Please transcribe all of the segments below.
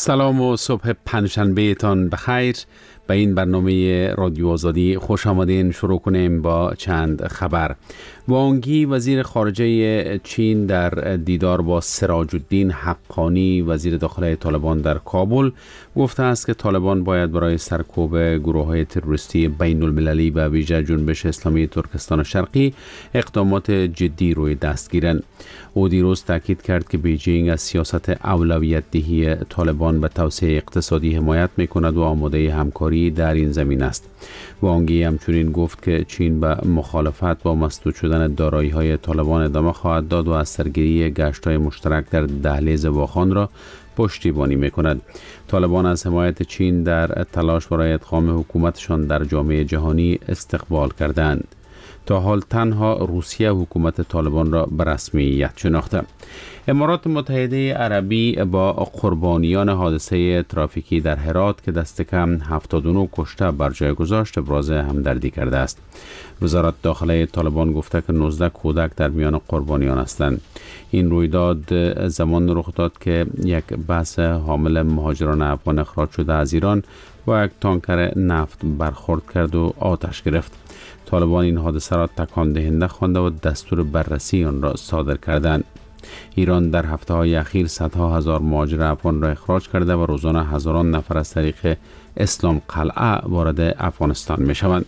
سلام و صبح پنجشنبه تان بخیر. به این برنامه رادیو آزادی خوش آمدین. شروع کنیم با چند خبر. وانگی وزیر خارجه چین در دیدار با سراج الدین حقانی وزیر داخله طالبان در کابل گفته است که طالبان باید برای سرکوب گروه‌های تروریستی بین المللی و ویژه جنبش اسلامی ترکستان شرقی اقدامات جدی روی دست گیرند. او دیروز تاکید کرد که بیجینگ از سیاست اولویت دهی طالبان به توسعه اقتصادی حمایت می‌کند و آماده همکاری در این زمین است. وانگی همچنین گفت که چین به مخالفت با مسدود شدن دارایی‌های طالبان ادامه خواهد داد و از سرگیری گشت‌های مشترک در دهلیز واخان را پشتیبانی می‌کند. طالبان از حمایت چین در تلاش برای ادغام حکومتشان در جامعه جهانی استقبال کردند. تا حال تنها روسیه حکومت طالبان را به رسمیت شناخته. امارات متحده عربی با قربانیان حادثه ترافیکی در هرات که دست کم 79 کشته بر جای گذاشت ابراز همدردی کرده است. وزارت داخله طالبان گفته که 19 کودک در میان قربانیان هستند. این رویداد زمان رخ داد که یک بس حامل مهاجران افغان اخراج شده از ایران با یک تانکر نفت برخورد کرد و آتش گرفت. طالبان این حادثه را تکان دهنده خوانده و دستور بررسی آن را صادر کردند. ایران در هفته‌های اخیر صدها هزار مهاجر افغان را اخراج کرده و روزانه هزاران نفر از طریق اسلام قلعه وارد افغانستان می شوند.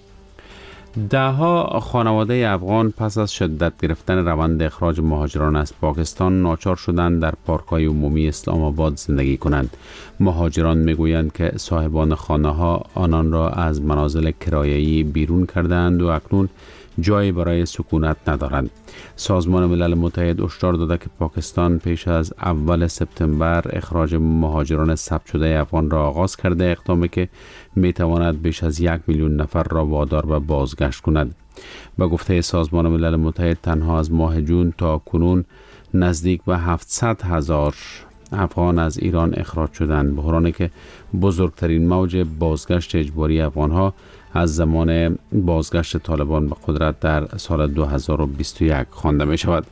دهها خانواده افغان پس از شدت گرفتن روند اخراج مهاجران از پاکستان ناچار شدند در پارک‌های عمومی اسلام آباد زندگی کنند. مهاجران میگویند که صاحبان خانه‌ها آنان را از منازل کرایه‌ای بیرون کردند و اکنون جایی برای سکونت ندارند. سازمان ملل متحد هشدار داده که پاکستان پیش از اول سپتامبر اخراج مهاجران ثبت شده افغان را آغاز کرده، اقدامی که میتواند بیش از 1 میلیون نفر را وادار به بازگشت کند. به گفته سازمان ملل متحد تنها از ماه جون تا کنون نزدیک به 700,000 افغان از ایران اخراج شدند، بحرانی که بزرگترین موج بازگشت اجباری افغانها از زمان بازگشت طالبان به قدرت در سال 2021 خوانده می شود.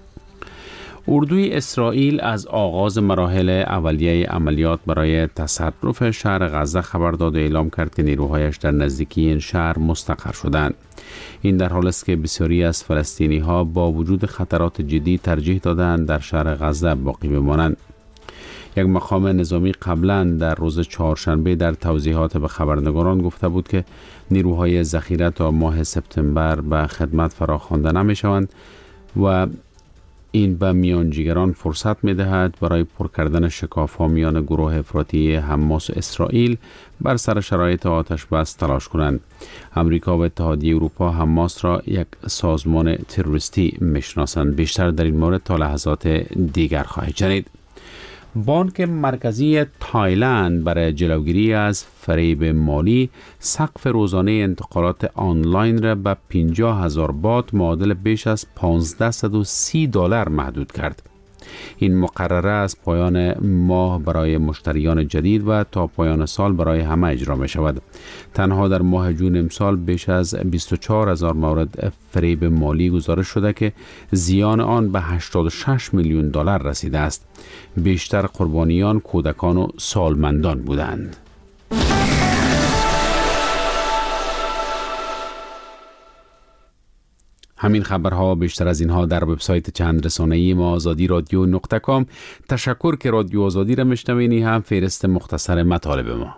اردوی اسرائیل از آغاز مراحل اولیه عملیات برای تصرف شهر غزه خبر داد و اعلام کرد که نیروهایش در نزدیکی این شهر مستقر شدند. این در حالی است که بسیاری از فلسطینی ها با وجود خطرات جدی ترجیح دادند در شهر غزه باقی بمانند. یک مقام نظامی قبلا در روز چهارشنبه در توضیحات به خبرنگاران گفته بود که نیروهای ذخیره تا ماه سپتامبر به خدمت فراخوانده نمی شوند و این به میانجیگران فرصت می دهد برای پر کردن شکاف‌ها میان گروه افراطی حماس و اسرائیل بر سر شرایط آتش بس تلاش کنند. امریکا و اتحادیه اروپا حماس را یک سازمان تروریستی میشناسند. بیشتر در این مورد تا لحظات دیگر خواهید شنید. بانک مرکزی تایلند برای جلوگیری از فریب مالی سقف روزانه انتقالات آنلاین را به 50,000 بات معادل بیش از $1,530 محدود کرد. این مقرره از پایان ماه برای مشتریان جدید و تا پایان سال برای همه اجرا می شود. تنها در ماه جون امسال بیش از 24,000 مورد فریب مالی گزارش شده که زیان آن به $86 میلیون رسیده است. بیشتر قربانیان کودکان و سالمندان بودند. همین خبرها بیشتر از اینها در وبسایت چند رسانه‌ای ما آزادی-رادیو.com. تشکر که رادیو آزادی را میشنوینی. هم فهرست مختصر مطالب ما.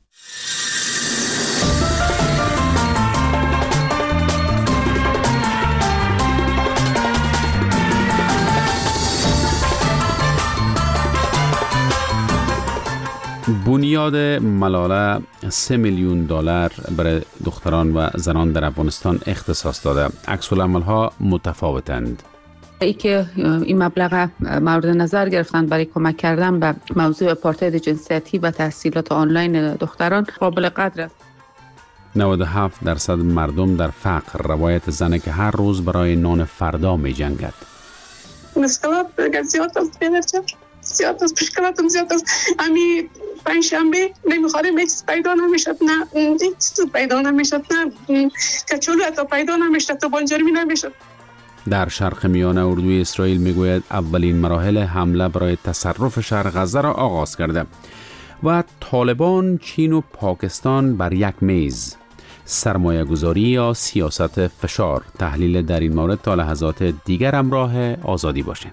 بنیاد ملاله $3 میلیون برای دختران و زنان در افغانستان اختصاص داده. عکس العمل‌ها متفاوتند. ای که این مبلغ مورد نظر گرفتن برای کمک کردن به موضوع آپارتاید جنسیتی و تحصیلات آنلاین دختران قابل قدر است. 97% مردم در فقر روایت زنه که هر روز برای نان فردا می جنگد. مشکلات زیاد است. زیاد است، مشکلاتم زیاد است. امی پنجشنبه نمیخوریم، هیچ پیدا نمیشد، نه هیچ چیز پیدا نمیشد، نه کچولو حتی پیدا نمیشد، تو بانجرمی نمیشد. در شرق میانه اردوی اسرائیل میگوید اولین مراحل حمله برای تصرف شهر غزه را آغاز کرده. و طالبان، چین و پاکستان بر یک میز، سرمایه گذاری یا سیاست فشار. تحلیل در این مورد تا لحظات دیگر همراه آزادی باشین.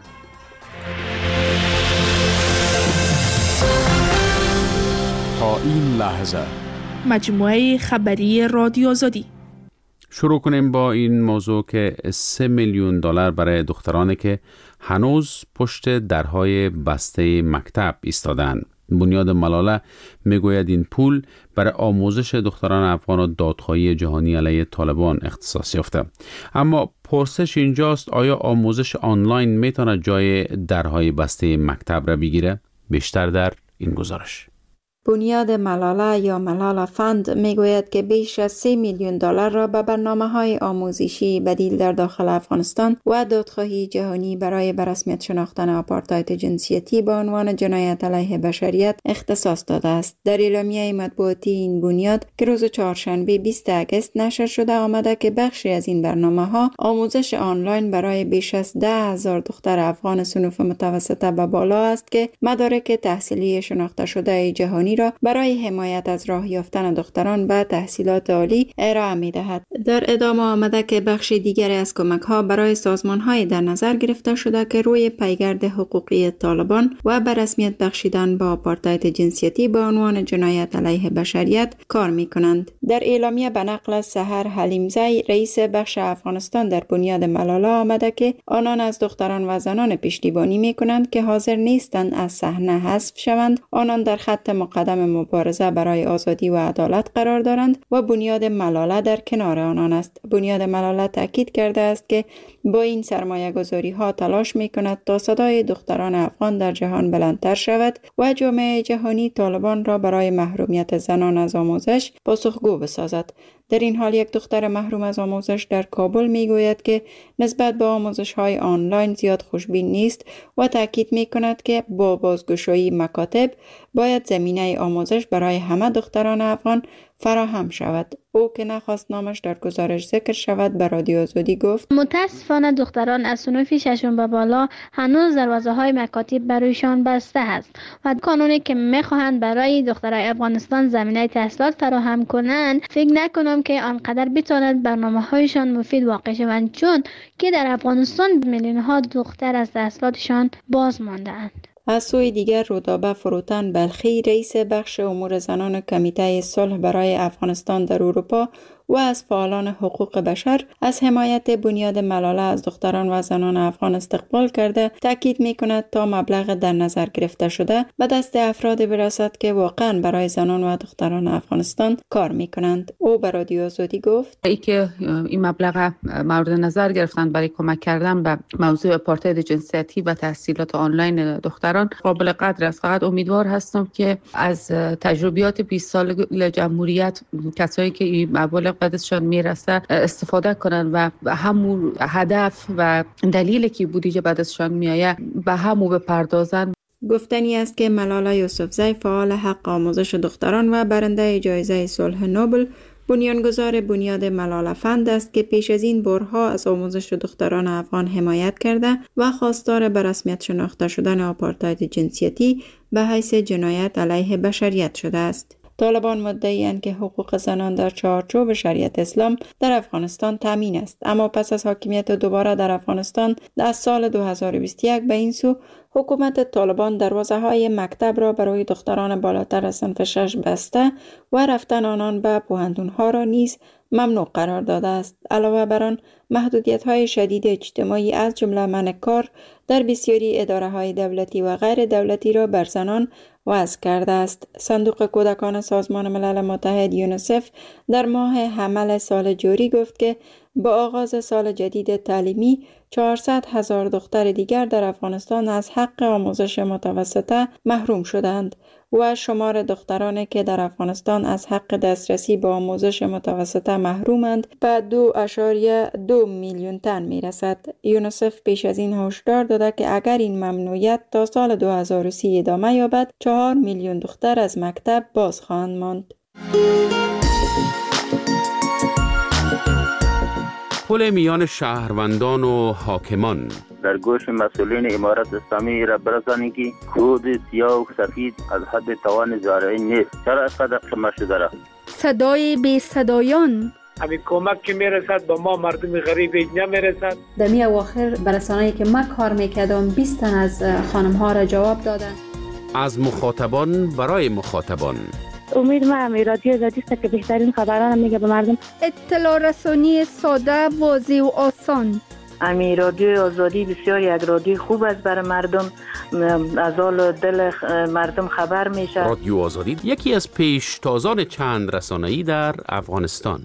تا این لحظه مجموعه خبری رادیو آزادی. شروع کنیم با این موضوع که 3 میلیون دلار برای دخترانی که هنوز پشت درهای بسته مکتب ایستادند. بنیاد ملاله میگوید این پول برای آموزش دختران افغان و دادخواهی جهانی علیه طالبان اختصاص یافته. اما پرسش اینجاست آیا آموزش آنلاین میتونه جای درهای بسته مکتب را بگیره؟ بیشتر در این گزارش. بنیاد ملاله یا ملاله فند میگوید که بیش از 3 میلیون دلار را به برنامه‌های آموزشی بدیل در داخل افغانستان و دادخواهی جهانی برای به رسمیت شناختن آپارتاید جنسیتی به عنوان جنایت علیه بشریت اختصاص داده است. در اعلامیه مطبوعاتی این بنیاد که روز چهارشنبه 20 اگست نشر شده آمده که بخشی از این برنامه‌ها آموزش آنلاین برای بیش از 10,000 دختر افغان صنف متوسطه به بالا است که مدارک تحصیلی شناخته شده جهانی را برای حمایت از راه یافتن دختران به تحصیلات عالی ارائه می‌دهد. در ادامه آمده که بخش دیگری از کمک‌ها برای سازمان‌های در نظر گرفته شده که روی پیگرد حقوقی طالبان و به رسمیت بخشیدن به آپارتاید جنسیتی به عنوان جنایت علیه بشریت کار می‌کنند. در اعلامیه به نقل از سحر حلیمزی رئیس بخش افغانستان در بنیاد ملاله آمده که آنان از دختران و زنان پشتیبانی می‌کنند که حاضر نیستند از صحنه حذف شوند. آنان در خط مقدم مبارزه برای آزادی و عدالت قرار دارند و بنیاد ملاله در کنار آنان است. بنیاد ملاله تاکید کرده است که با این سرمایه گذاری ها تلاش می کند تا صدای دختران افغان در جهان بلندتر شود و جامعه جهانی طالبان را برای محرومیت زنان از آموزش پاسخگو بسازد. در این حال یک دختر محروم از آموزش در کابل می گوید که نسبت به آموزش های آنلاین زیاد خوشبین نیست و تاکید می کند که با بازگشایی مکاتب باید زمینه آموزش برای همه دختران افغان فراهم شود. او که نخواست نامش در گزارش ذکر شود به رادیو آزادی گفت متاسفانه دختران از صنف ششم به بالا هنوز دروازه های مکاتب برایشان بسته است و قانونی که میخواهند برای دخترای افغانستان زمینه تحصیلات فراهم کنند فکر نکنم که آنقدر بتواند برنامه هایشان مفید واقع شوند، چون که در افغانستان میلیون ها دختر از تحصیلاتشان باز مانده اند. از سوی دیگر رودابه فروتن بلخی رئیس بخش امور زنان کمیته صلح برای افغانستان در اروپا و از فعالان حقوق بشر از حمایت بنیاد ملاله از دختران و زنان افغان استقبال کرده تاکید می کند تا مبلغ در نظر گرفته شده به دست افراد برسد که واقعا برای زنان و دختران افغانستان کار می کنند. او به رادیو آزادی گفت ای که این مبلغ مورد نظر گرفتن برای کمک کردن به موضوع آپارتاید جنسیتی و تحصیلات آنلاین دختران قابل قدر است. فقط امیدوار هستم که از تجربیات 20 سال جمهوریت کسایی که این مبلغ بعدشان میرسه استفاده کنن و همون هدف و دلیلی که بودجه بعدشان میایه به همو بپردازن. گفتنی است که ملاله یوسفزی فعال حق آموزش دختران و برنده جایزه صلح نوبل بنیانگذار بنیاد ملاله فند است که پیش از این بارها از آموزش دختران افغان حمایت کرده و خواستار به رسمیت شناخته شدن آپارتاید جنسیتی به حیث جنایت علیه بشریت شده است. طالبان مدعی‌اند که حقوق زنان در چارچوب شریعت اسلام در افغانستان تامین است، اما پس از حاکمیت دوباره در افغانستان در سال 2021 به این سو حکومت طالبان دروازه‌های مکتب را برای دختران بالاتر از صنف 6 بسته و رفتن آنان به پوهنتون‌ها را نیز ممنوع قرار داده است. علاوه بر آن محدودیت‌های شدید اجتماعی از جمله منع کار در بسیاری اداره‌های دولتی و غیر دولتی را بر زنان وضع کرده است. صندوق کودکان سازمان ملل متحد یونیسف در ماه حمل سال جاری گفت که با آغاز سال جدید تعلیمی 400,000 دختر دیگر در افغانستان از حق آموزش متوسطه محروم شدند و شمار دخترانی که در افغانستان از حق دسترسی به آموزش متوسطه محرومند به 2.2 میلیون تن می رسد. یونیسف پیش از این هشدار داده که اگر این ممنوعیت تا سال 2030 ادامه یابد 4 میلیون دختر از مکتب باز خواهند ماند. پل میان شهروندان و حاکمان. در گوش مسئولین امارت اسلامی را برسانید که کود سیاه و سفید از حد توان زارعین نیست. چرا اینقدر قمه شده را؟ صدای بی صدایان. همین کمک که میرسد به ما مردم غریب نمیرسد. دمی اواخر برسانه‌ای که ما کار میکردم 20 تن از خانم ها را جواب دادن. از مخاطبان برای مخاطبان. امید ما همی رادیو آزادی است که بهترین خبران میگه به مردم. اطلاع رسانی ساده، واضح و آسان. امی رادیو آزادی بسیار یک رادیو خوب است برای مردم، از حال دل مردم خبر میشه. رادیو آزادی یکی از پیشتازان چند رسانه‌ای در افغانستان.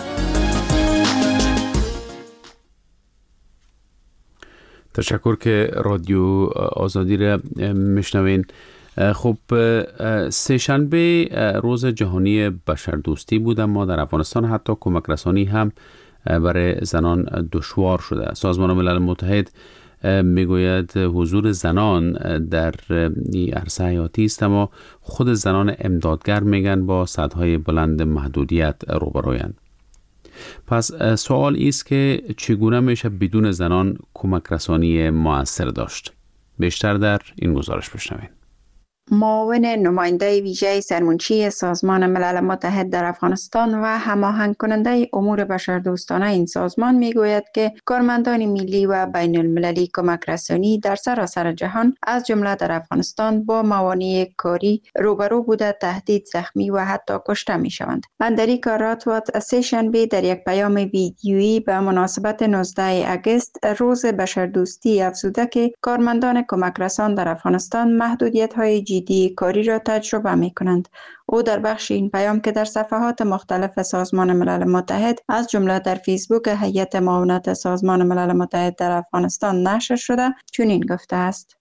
تشکر که رادیو آزادی را میشنوین. خب سه‌شنبه روز جهانی بشردوستی بود، اما در افغانستان حتی کمک رسانی هم برای زنان دشوار شده. سازمان ملل متحد میگوید حضور زنان در این عرصه حیاتی است، اما خود زنان امدادگر میگن با سطح‌های بلند محدودیت روبرویند. پس سوال است که چگونه میشه بدون زنان کمک رسانی مؤثر داشت؟ بیشتر در این گزارش بشنوید. معاون نماینده ویژه سرمنشی سازمان ملل متحد در افغانستان و هماهنگ کننده امور بشردوستانه این سازمان میگوید که کارمندان ملی و بین المللی کمک رسانی در سراسر جهان از جمله در افغانستان با موانع کاری روبرو بوده تهدید، زخمی و حتی کشته می شوند. اندریکا راتوات سه‌شنبه در یک پیام ویدیویی به مناسبت 19 اگست روز بشردوستی افزوده که کارمندان کمک رسان در افغانستان محدودیت‌های جدی کاری را تجربه می کنند. او در بخش این پیام که در صفحات مختلف سازمان ملل متحد از جمله در فیسبوک هیئت معاونت سازمان ملل متحد در افغانستان نشر شده چنین گفته است: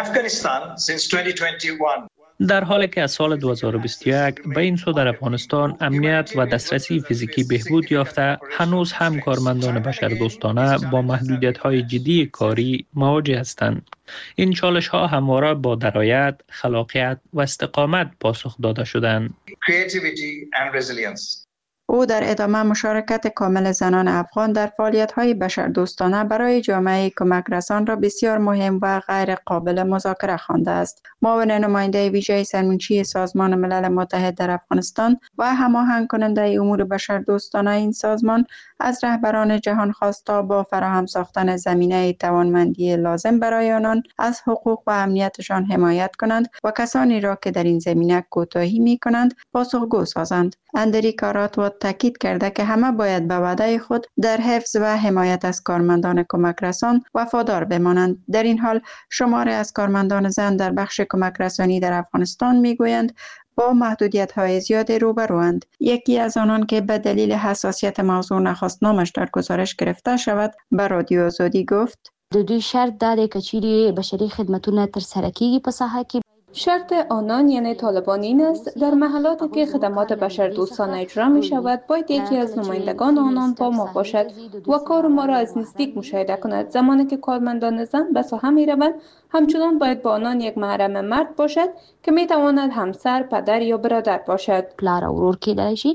در حالی که از سال 2021 به این سو در افغانستان امنیت و دسترسی فیزیکی بهبود یافته، هنوز هم کارمندان بشردوستانه با محدودیت‌های جدی کاری مواجه هستند. این چالش‌ها همواره با درایت، خلاقیت و استقامت پاسخ داده شدند. او در ادامه مشارکت کامل زنان افغان در فعالیت‌های بشردوستانه برای جامعه کمک رسان را بسیار مهم و غیر قابل مذاکره خوانده است. معاون نماینده ویژه سرمنشی سازمان ملل متحد در افغانستان و هماهنگ کننده امور بشردوستانه این سازمان از رهبران جهان خواست تا با فراهم ساختن زمینه توانمندی لازم برای آنان از حقوق و امنیتشان حمایت کنند و کسانی را که در این زمینه کوتاهی می‌کنند پاسخگو سازند. اندریکا راتوات تاکید کرده که همه باید به وعده خود در حفظ و حمایت از کارمندان کمک رسان وفادار بمانند. در این حال شماری از کارمندان زن در بخش کمک رسانی در افغانستان میگویند با محدودیت‌های زیاد روبروند. یکی از آنان که به دلیل حساسیت موضوع نخواست نامش در گزارش گرفته شود به رادیو آزادی گفت: د دوی شرط دا که چیرې بشري خدمتونه ترسره کیږي په ساحه کې. شرط آنان یعنی طالبان این است در محلاتی که خدمات بشردوستانه اجرا می شود باید یکی از نمایندگان آنان با ما باشد و کار ما را از نزدیک مشاهده کند. زمانی که کارمندان زن به ساحه می روند همچنان باید با آنان یک محرم مرد باشد که می تواند همسر، پدر یا برادر باشد. پلار او ورور کیدای شي.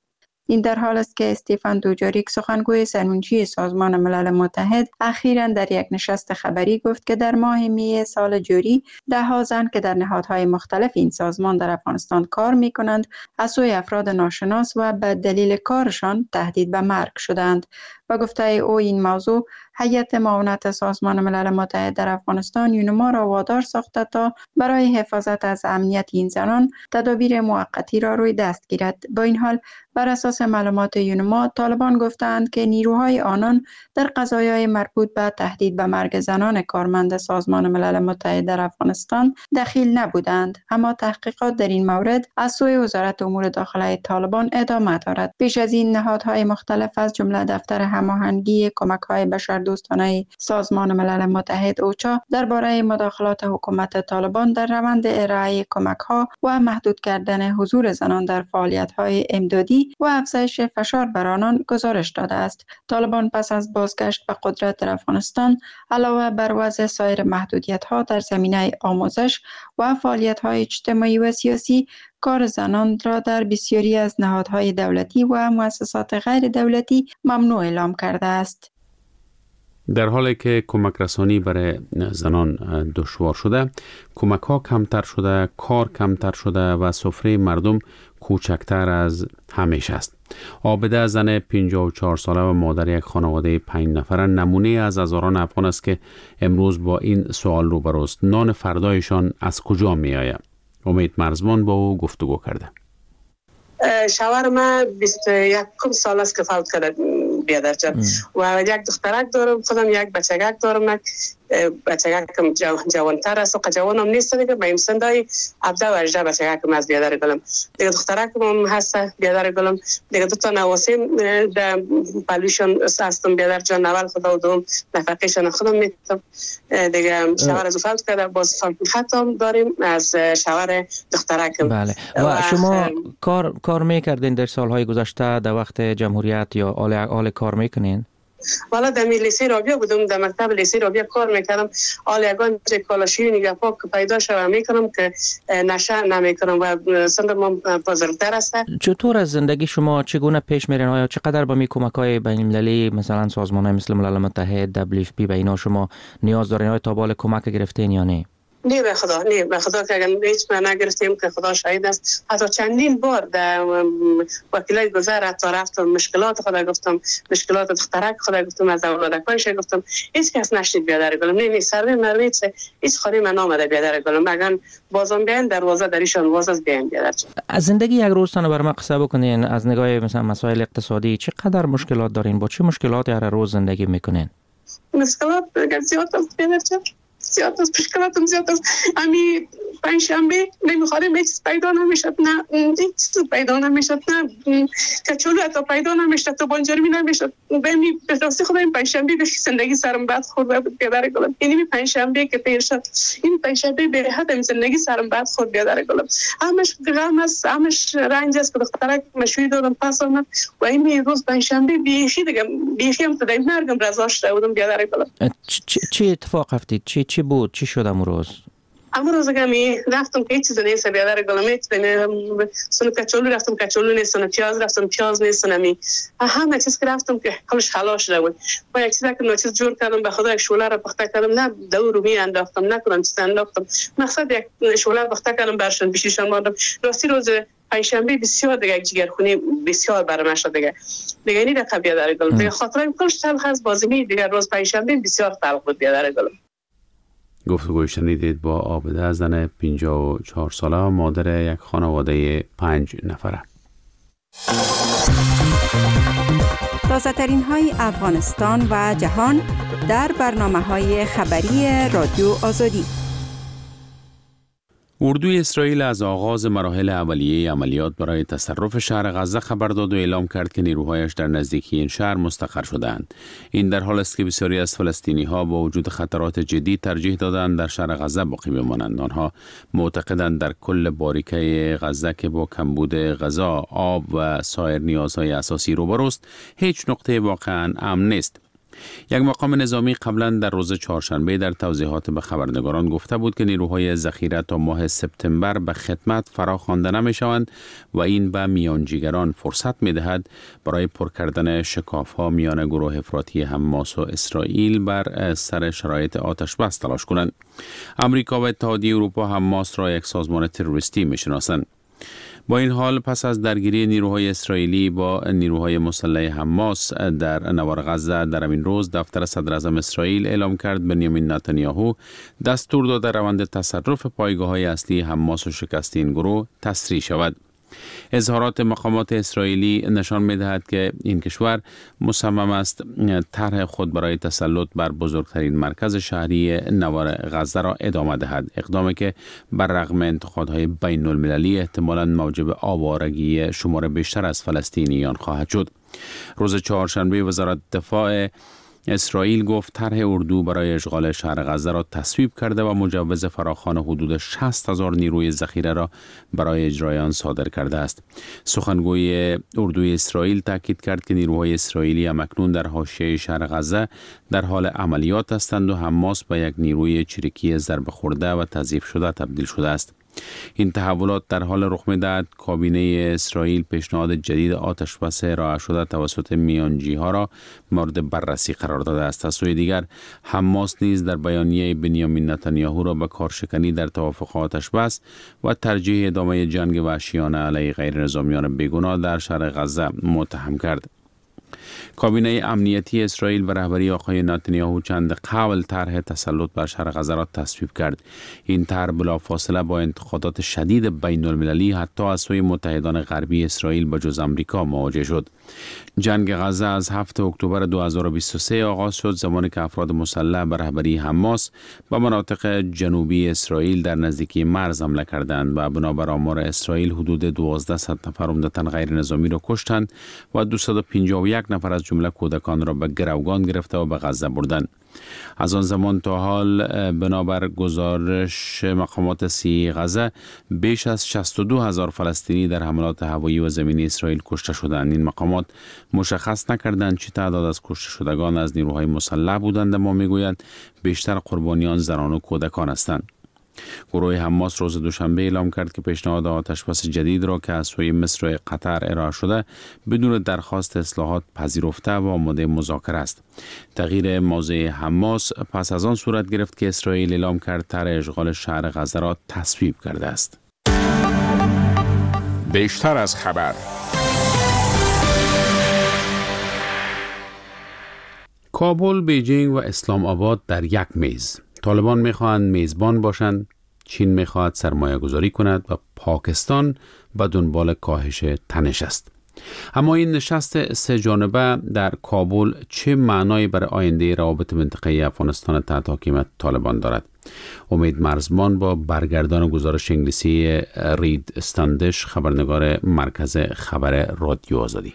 این در حال است که استیفان دوجاریک سخنگوی سرمنشی سازمان ملل متحد اخیراً در یک نشست خبری گفت که در ماه می سال جاری 10 زن که در نهادهای مختلف این سازمان در افغانستان کار می کنند از سوی افراد ناشناس و به دلیل کارشان تهدید به مرگ شدند. و گفته او این موضوع هیئت معاونت سازمان ملل متحد در افغانستان یونما را وادار ساخته تا برای حفاظت از امنیت این زنان تدابیر موقتی را روی دست گیرد. با این حال بر اساس معلومات یونما طالبان گفتند که نیروهای آنان در قضایای مربوط به تهدید به مرگ زنان کارمند سازمان ملل متحد در افغانستان دخیل نبودند، اما تحقیقات در این مورد از سوی وزارت امور داخله طالبان ادامه دارد. پیش از این نهادهای مختلف از جمله دفتر هماهنگی کمک‌های بشردوستانه بشردوستانه سازمان ملل متحد اوچا درباره مداخلات حکومت طالبان در روند ارائه کمک‌ها و محدود کردن حضور زنان در فعالیت‌های امدادی و افزایش فشار بر آنان گزارش داده است. طالبان پس از بازگشت به قدرت در افغانستان علاوه بر وضع سایر محدودیت‌ها در زمینه آموزش و فعالیت‌های اجتماعی و سیاسی، کار زنان را در بسیاری از نهادهای دولتی و مؤسسات غیر دولتی ممنوع اعلام کرده است. در حالی که کمک رسانی برای زنان دشوار شده، کمک ها کمتر شده، کار کمتر شده و سفره مردم کوچکتر از همیشه است. عابده زن 54 ساله و مادر یک خانواده 5 نفره نمونه از هزاران افغان است که امروز با این سوال روبروست: نان فردایشان از کجا می آید؟ امید مرزبان با او گفتگو کرده. شوهر من 21 سال است که فوت کرده بیادر جان و یک دخترک دارم، خودم یک بچگک دارم. بچگکم جوانتر است و جوانم نیست دیگه، به این سندای 17 و 18 بچگکم از بیادر گلم دیگه، دخترکم هم هست بیادر گلم دیگه. دو تا نواسیم در پلوشن هستم بیادر جان، اول خدا و دوم نفقهشان خودم میتونم دیگه. شوهر از فوت کرده، باز خطم داریم از شوهر دخترکم. بله. و شما کار میکردین در سالهای گذشته در وقت جمهوریت یا آل کار میکنین؟ والا در لیسه رابیا بودم، در مکتب لیسه رابیا کار میکردم. آلیگان کالاشی نگه پاک پیدا شوم میکنم که نشه نمیکنم و سندم بزرگتر است. چطور از زندگی شما چگونه پیش میرین؟ آیا چقدر با می کمک‌های بین‌المللی مثلا سازمان‌های مثل ملل متحد، WFP به اینا شما نیاز دارین؟ آیا تا بال کمک گرفتین یا نه؟ نه به خدا که اگر هیچ ما نگرفتیم که خدا شاهد است. حتی چندین بار در وکیلای گذر حتی رفتم مشکلات خدا گفتم، مشکلات دخترک خدا گفتم، از اولادکایش گفتم، هیچ کس نشنید بیادر گلم. نه سر مرویت هیچ خاری من آمده بیادر گلم، مگر بازم بیان دروازه دریشان واز بیان بیادر. از زندگی یک روزتان بر ما قصه بکنین، از نگاه مثلا مسائل اقتصادی چقدر مشکلات دارین؟ با چه مشکلاتی هر روز زندگی میکنین؟ مشکلات زیاد است بیادر. زیاد است، مشکلاتم زیاد است. امی پنجشنبه نمیخواریم هیچ پیدا نمیشد، نه هیچ پیدا نمیشد، نه کچولو حتی پیدا نمیشد، تو بانجرمی نمیشد. بمی به راستی خدا این پنجشنبه به زندگی سرم بد خورده بود بیادر گلم. این پنجشنبه که پیر شد، این پنجشنبه به حد زندگی سرم بد خورد بیادر گلم. همش غم است، همش رنج است که دخترک مشوی دادم پس آمد و این روز پنجشنبه بیخی هم تدای مرگم رضاش بودم بیادر گلم. چه اتفاق افتاد؟ چی بود؟ چی شد امروز؟ امروز گمی رفتم که هیچ چیز نیست بیادر گلم. سن کچولو رفتم، کچولو نیست. سن پیاز رفتم، پیاز نیست. نمی همه چیز که رفتم که کلش خلاص شده بود. با یک چیزی که نوچیز جور کردم، به خدا یک شوله را پخته کردم، نه دو رومی انداختم، نکنم چیز انداختم، مقصد یک شوله پخته کردم برشان بیشیشان ماندم. راستی روز پنجشنبه بسیار دیگه جگرخونی بسیار برام شد دیگه اینی دقیقه بیادر گلم. دیگه خاطرم کلش تلخ از بازمی دیگه. روز پنجشنبه بسیار تلخ بود بیادر گلم. گفتگوی شنیدید با عابده زن 54 ساله و مادر یک خانواده 5 نفره. تازه ترین های افغانستان و جهان در برنامه های خبری رادیو آزادی. اردوی اسرائیل از آغاز مراحل اولیه عملیات برای تصرف شهر غزه خبر داد و اعلام کرد که نیروهایش در نزدیکی این شهر مستقر شدند. این در حال است که بسیاری از فلسطینی‌ها با وجود خطرات جدی ترجیح دادند در شهر غزه باقی بمانند. آنها معتقدند در کل باریکه غزه که با کمبود غذا، آب و سایر نیازهای اساسی روبروست، هیچ نقطه واقعاً امن نیست. یک مقام نظامی قبلا در روز چهارشنبه در توضیحات به خبرنگاران گفته بود که نیروهای ذخیره تا ماه سپتامبر به خدمت فرا خوانده نمی‌شوند و این به میانجیگران فرصت می‌دهد برای پر کردن شکاف‌ها میان گروه افراطی حماس و اسرائیل بر سر شرایط آتش بس تلاش کنند. امریکا و اتحادیه اروپا حماس را یک سازمان تروریستی می‌شناسند. با این حال پس از درگیری نیروهای اسرائیلی با نیروهای مسلح حماس در نوار غزه در این روز، دفتر صدر اعظم اسرائیل اعلام کرد بنیامین نتانیاهو دستور داده روند تصرف پایگاه‌های اصلی حماس و شکست این گروه تسریع شود. اظهارات مقامات اسرائیلی نشان می‌دهد که این کشور مصمم است طرح خود برای تسلط بر بزرگترین مرکز شهری نوار غزه را ادامه دهد، اقدامی که بر رغم انتقادهای بین المللی احتمالاً موجب آوارگی شمار بیشتر از فلسطینیان خواهد شد. روز چهارشنبه وزارت دفاع اسرائیل گفت طرح اردو برای اشغال شهر غزه را تصویب کرده و مجوز فراخوان حدود 60,000 نیروی ذخیره را برای اجرای آن صادر کرده است. سخنگوی اردوی اسرائیل تاکید کرد که نیروهای اسرائیلی همکنون در حاشیه شهر غزه در حال عملیات هستند و حماس به یک نیروی چریکی ضربه خورده و تضعیف شده تبدیل شده است. این تحولات در حال رخ می‌دهد کابینه اسرائیل پیشنهاد جدید آتشبس ارائه شده توسط میانجی‌ها را مورد بررسی قرار داده است. از سوی دیگر حماس نیز در بیانیه بنیامین نتانیاهو را به کارشکنی در توافق آتشبس و ترجیح ادامه جنگ وحشیانه علیه غیر نظامیان بیگناه در شهر غزه متهم کرد. کابینه امنیتی اسرائیل به رهبری آقای نتانیاهو چند قبل طرح تسلط بر شهر غزه را تصویب کرد. این طرح بلافاصله با انتقادات شدید بین المللی حتی از سوی متحدان غربی اسرائیل به جز آمریکا مواجه شد. جنگ غزه از 7 اکتبر 2023 آغاز شد، زمانی که افراد مسلح به رهبری حماس به مناطق جنوبی اسرائیل در نزدیکی مرز حمله کردند و بنابر آمار اسرائیل حدود 1200 نفر عمدتاً غیر نظامی را کشتند و 251 نفر از جمله کودکان را به گروگان گرفته و به غزه بردند. از آن زمان تا حال بنابر گزارش مقامات صحی غزه بیش از 62,000 فلسطینی در حملات هوایی و زمینی اسرائیل کشته شدند. این مقامات مشخص نکردند چه تعداد از کشته شدگان از نیروهای مسلح بودند، اما میگویند بیشتر قربانیان زنان و کودکان هستند. گروه حماس روز دوشنبه اعلام کرد که پیشنهاد آتشبس جدید را که از سوی مصر و قطر ارائه شده بدون درخواست اصلاحات پذیرفته و آماده مذاکره است. تغییر موضع حماس پس از آن صورت گرفت که اسرائیل اعلام کرد طرح اشغال شهر غزه را تصویب کرده است. بیشتر از خبر. کابل، بیجینگ و اسلام آباد در یک میز. طالبان میخواهند میزبان باشند، چین میخواهد سرمایه گذاری کند و پاکستان به دنبال کاهش تنش است. اما این نشست سه جانبه در کابل چه معنایی برای آینده روابط منطقه افغانستان تحت حکومت طالبان دارد؟ امید مرزبان با برگردان گزارش انگلیسی رید استندش، خبرنگار مرکز خبر رادیو آزادی.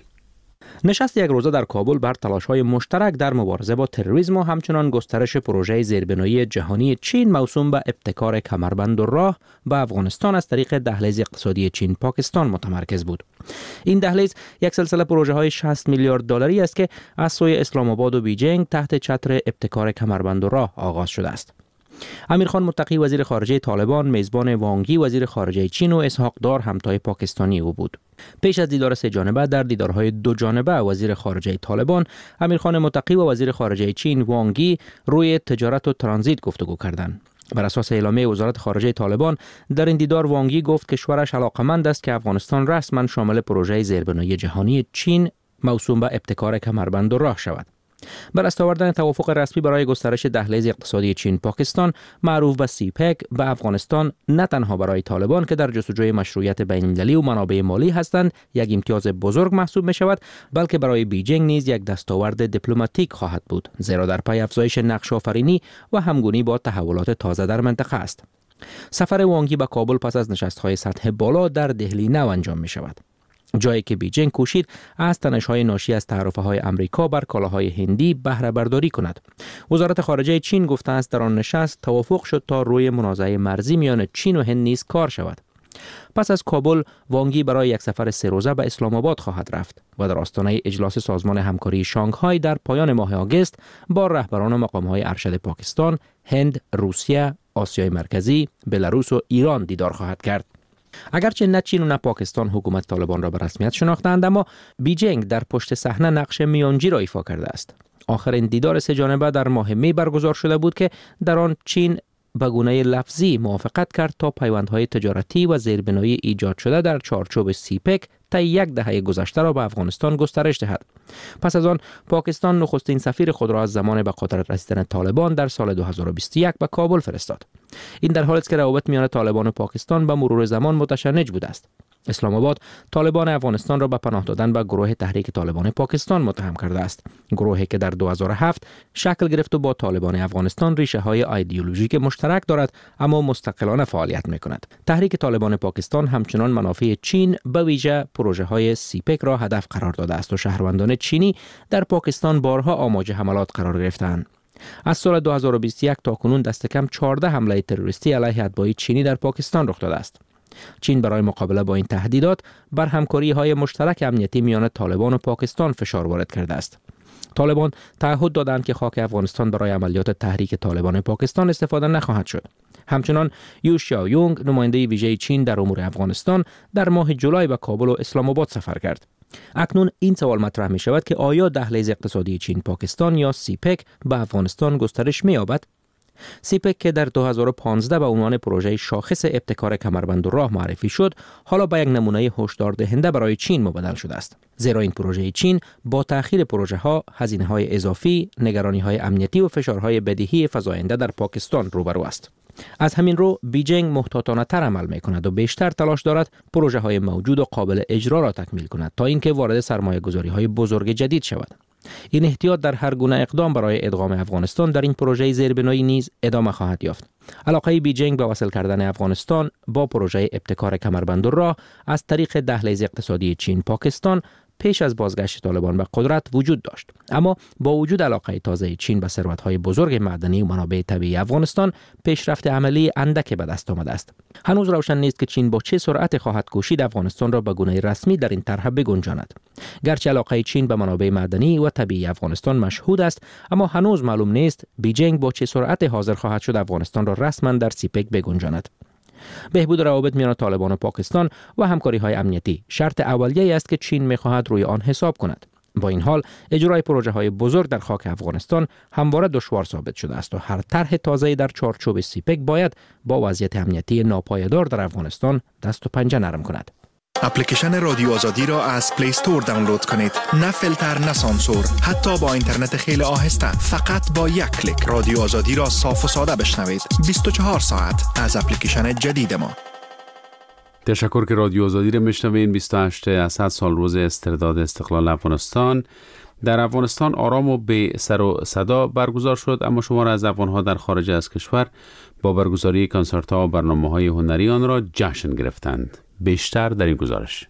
نشست یک روزه در کابل بر تلاش‌های مشترک در مبارزه با تروریسم و همچنان گسترش پروژه زیربنایی جهانی چین موسوم به ابتکار کمربند و راه به افغانستان از طریق دهلیز اقتصادی چین پاکستان متمرکز بود. این دهلیز یک سلسله پروژه‌های 60 میلیارد دلاری است که از سوی اسلام آباد و بیجینگ تحت چتر ابتکار کمربند و راه آغاز شده است. امیرخان متقی وزیر خارجه طالبان میزبان وانگ یی وزیر خارجه چین و اسحاق دار همتای پاکستانی او بود. پیش از دیدار سه جانبه در دیدارهای دو جانبه وزیر خارجه طالبان، امیرخان متقی و وزیر خارجه چین وانگ یی روی تجارت و ترانزیت گفتگو کردند. بر اساس اعلامیه وزارت خارجه طالبان در این دیدار وانگ یی گفت کشورش علاقمند است که افغانستان رسما شامل پروژه زیربنایی جهانی چین موسوم به ابتکار کمربند و راه شود. بر دست آوردن توافق رسمی برای گسترش دهلیز اقتصادی چین پاکستان معروف به سیپک به افغانستان نه تنها برای طالبان که در جستجوی مشروعیت بین‌المللی و منابع مالی هستند یک امتیاز بزرگ محسوب می شود، بلکه برای بیجینگ نیز یک دستاورد دیپلماتیک خواهد بود، زیرا در پی افزایش نقش آفرینی و همگونی با تحولات تازه در منطقه است. سفر وانگ یی به کابل پس از نشست‌های سطح بالا در دهلی نو انجام می شود، جایی که بیجینگ کوشید از تنش‌های ناشی از تعرفه‌های آمریکا بر کالاهای هندی بهره برداری کند. وزارت خارجه چین گفته است در آن نشست توافق شد تا روی منازعه مرزی میان چین و هند نیز کار شود. پس از کابل، وانگ یی برای یک سفر سه روزه به اسلام آباد خواهد رفت و در آستانه اجلاس سازمان همکاری شانگهای در پایان ماه آگوست با رهبران مقام‌های ارشد پاکستان، هند، روسیه، آسیای مرکزی، بلاروس و ایران دیدار خواهد کرد. اگرچه نه چین و نه پاکستان حکومت طالبان را به رسمیت شناختند، اما بیجینگ در پشت صحنه نقش میانجی را ایفا کرده است. آخرین دیدار سه جانبه در ماه می برگزار شده بود که در آن چین به گونه لفظی موافقت کرد تا پیوندهای تجارتی و زیربنایی ایجاد شده در چارچوب سیپک طی یک دهه گذشته را به افغانستان گسترش دهد. پس از آن پاکستان نخستین سفیر خود را از زمان به قدرت رسیدن طالبان در سال 2021 به کابل فرستاد. این در حالی است که روابط میان طالبان و پاکستان به مرور زمان متشنج بوده است. اسلام آباد طالبان افغانستان را به پناه دادن به گروه تحریک طالبان پاکستان متهم کرده است، گروهی که در 2007 شکل گرفت و با طالبان افغانستان ریشه های ایدئولوژیک مشترک دارد اما مستقلانه فعالیت می‌کند. تحریک طالبان پاکستان همچنان منافع چین به ویژه پروژه های سیپک را هدف قرار داده است و شهروندان میلیون چینی در پاکستان بارها آماج حملات قرار گرفتند. از سال 2021 تا کنون دست کم 14 حمله تروریستی علیه اتباع چینی در پاکستان رخ داده است. چین برای مقابله با این تهدیدات بر همکاری‌های مشترک امنیتی میان طالبان و پاکستان فشار وارد کرده است. طالبان تعهد دادند که خاک افغانستان برای عملیات تحریک طالبان پاکستان استفاده نخواهد شد. همچنان یو شیاویونگ نماینده ویژه چین در امور افغانستان در ماه جولای به کابل و اسلام آباد سفر کرد. اکنون این سوال مطرح می شود که آیا دهلیز اقتصادی چین پاکستان یا سیپک به افغانستان گسترش می یابد؟ سیپک که در 2015 به عنوان پروژه شاخص ابتکار کمربند راه معرفی شد، حالا به یک نمونه هشدار دهنده برای چین مبدل شده است. زیرا این پروژه چین با تأخیر پروژه ها، هزینه های اضافی، نگرانی های امنیتی و فشارهای بدیهی فزاینده در پاکستان روبرو است. از همین رو بیجینگ محتاطانه تر عمل می کند و بیشتر تلاش دارد پروژه های موجود و قابل اجرا را تکمیل کند تا اینکه وارد سرمایه گذاری های بزرگ جدید شود. این احتیاط در هر گونه اقدام برای ادغام افغانستان در این پروژه زیربنایی نیز ادامه خواهد یافت. علاقه بیجینگ به وصل کردن افغانستان با پروژه ابتکار کمربند راه از طریق دهلیز اقتصادی چین پاکستان پیش از بازگشت طالبان به قدرت وجود داشت، اما با وجود علاقه تازه چین به ثروت‌های بزرگ معدنی و منابع طبیعی افغانستان، پیشرفت عملی اندک به دست آمده است. هنوز روشن نیست که چین با چه سرعت خواهد کوشید افغانستان را به گونه رسمی در این طرح بگنجاند. گرچه علاقه چین به منابع معدنی و طبیعی افغانستان مشهود است، اما هنوز معلوم نیست بیجینگ با چه سرعت حاضر خواهد شد افغانستان را رسما در سیپک بگنجاند. بهبود روابط میان طالبان و پاکستان و همکاری‌های امنیتی شرط اولیه‌ای است که چین می‌خواهد روی آن حساب کند. با این حال اجرای پروژه‌های بزرگ در خاک افغانستان همواره دشوار ثابت شده است و هر طرح تازه‌ای در چارچوب سیپک باید با وضعیت امنیتی ناپایدار در افغانستان دست و پنجه نرم کند. اپلیکیشن رادیو آزادی را از پلی استور دانلود کنید. نه فیلتر نه سانسور، حتی با اینترنت خیلی آهسته. فقط با یک کلیک رادیو آزادی را صاف و ساده بشنوید. 24 ساعت از اپلیکیشن جدید ما. تشکر که رادیو آزادی را میشنوین. 28 اسد سال روز استرداد استقلال افغانستان. در افغانستان آرام و بی سر و صدا برگزار شد، اما شمار از افغان‌ها در خارج از کشور با برگزاری کنسرت‌ها و برنامه‌های هنری آن را جشن گرفتند. بیشتر در این گزارش.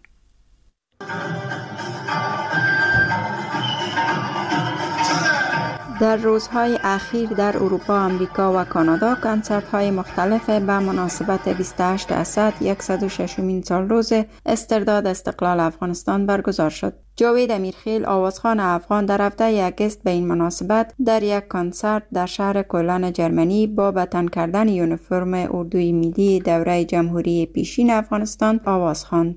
در روزهای اخیر در اروپا، آمریکا و کانادا کنسرت‌های مختلف به مناسبت 28 اسد 106مین سال روز استرداد استقلال افغانستان برگزار شد. جاوید امیرخیل، آوازخوان افغان، در هفته اگست به این مناسبت در یک کنسرت در شهر کلن جرمنی با به تن کردن یونیفرم اردوی ملی دوره جمهوری پیشین افغانستان آواز خواند.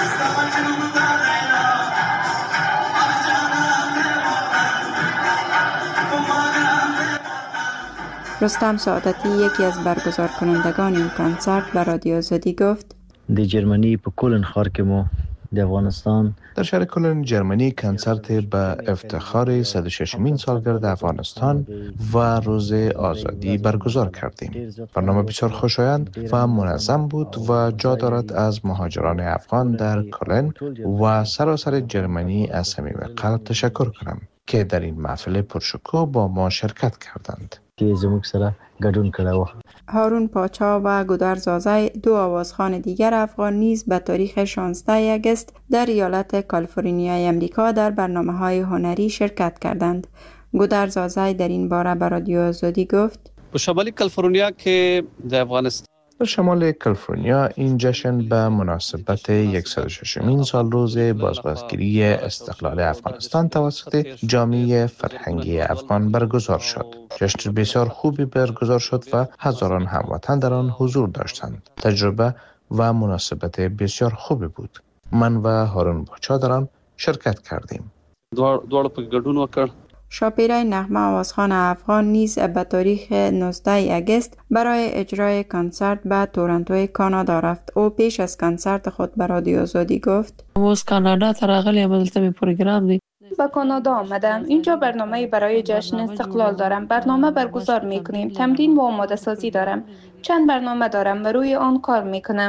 رستم سعادتی، یکی از برگزار کنندگان این کنسرت، به رادیو آزادی گفت: در جرمنی په کلن ښار کې مو د افغانستان در شهر کلن جرمنی کنسرت به افتخار 106مین سالگرد افغانستان و روز آزادی برگزار کردیم. برنامه بسیار خوشایند و منظم بود و جا دارد از مهاجران افغان در کلن و سراسر جرمنی از صمیم قلب تشکر کنم که در این محفل پرشکوه با ما شرکت کردند. که زموږ سره ګډون کړی و. هارون پاچا و گودرزازی، دو آوازخوان دیگر افغان، نیز به تاریخ 16 اگست در ایالت کالیفرنیای امریکا در برنامه‌های هنری شرکت کردند. گودرزازی در این باره به رادیو آزادی گفت: به شمال کالیفرنیا که در افغانستان، در شمال کالیفرنیا این جشن به مناسبت 106مین سال روز بازگیری استقلال افغانستان توسط جامعه فرهنگی افغان برگزار شد. جشن بسیار خوبی برگزار شد و هزاران هموطن در آن حضور داشتند. تجربه و مناسبت بسیار خوبی بود. من و هارون پاچا در آن شرکت کردیم. دوار په ګډون وکړ. شاپیره نغمه آوازخوان افغان نیز به تاریخ 19 اگست برای اجرای کنسرت به تورنتو کانادا رفت. او پیش از کنسرت خود به رادیو آزادی گفت: از کانادا تراغلی دلته پروگرام دی. به کانادا آمدم. اینجا برنامه برای جشن استقلال دارم. برنامه برگزار میکنیم. تمرین و آماده سازی دارم. چند برنامه دارم و روی آن کار میکنم.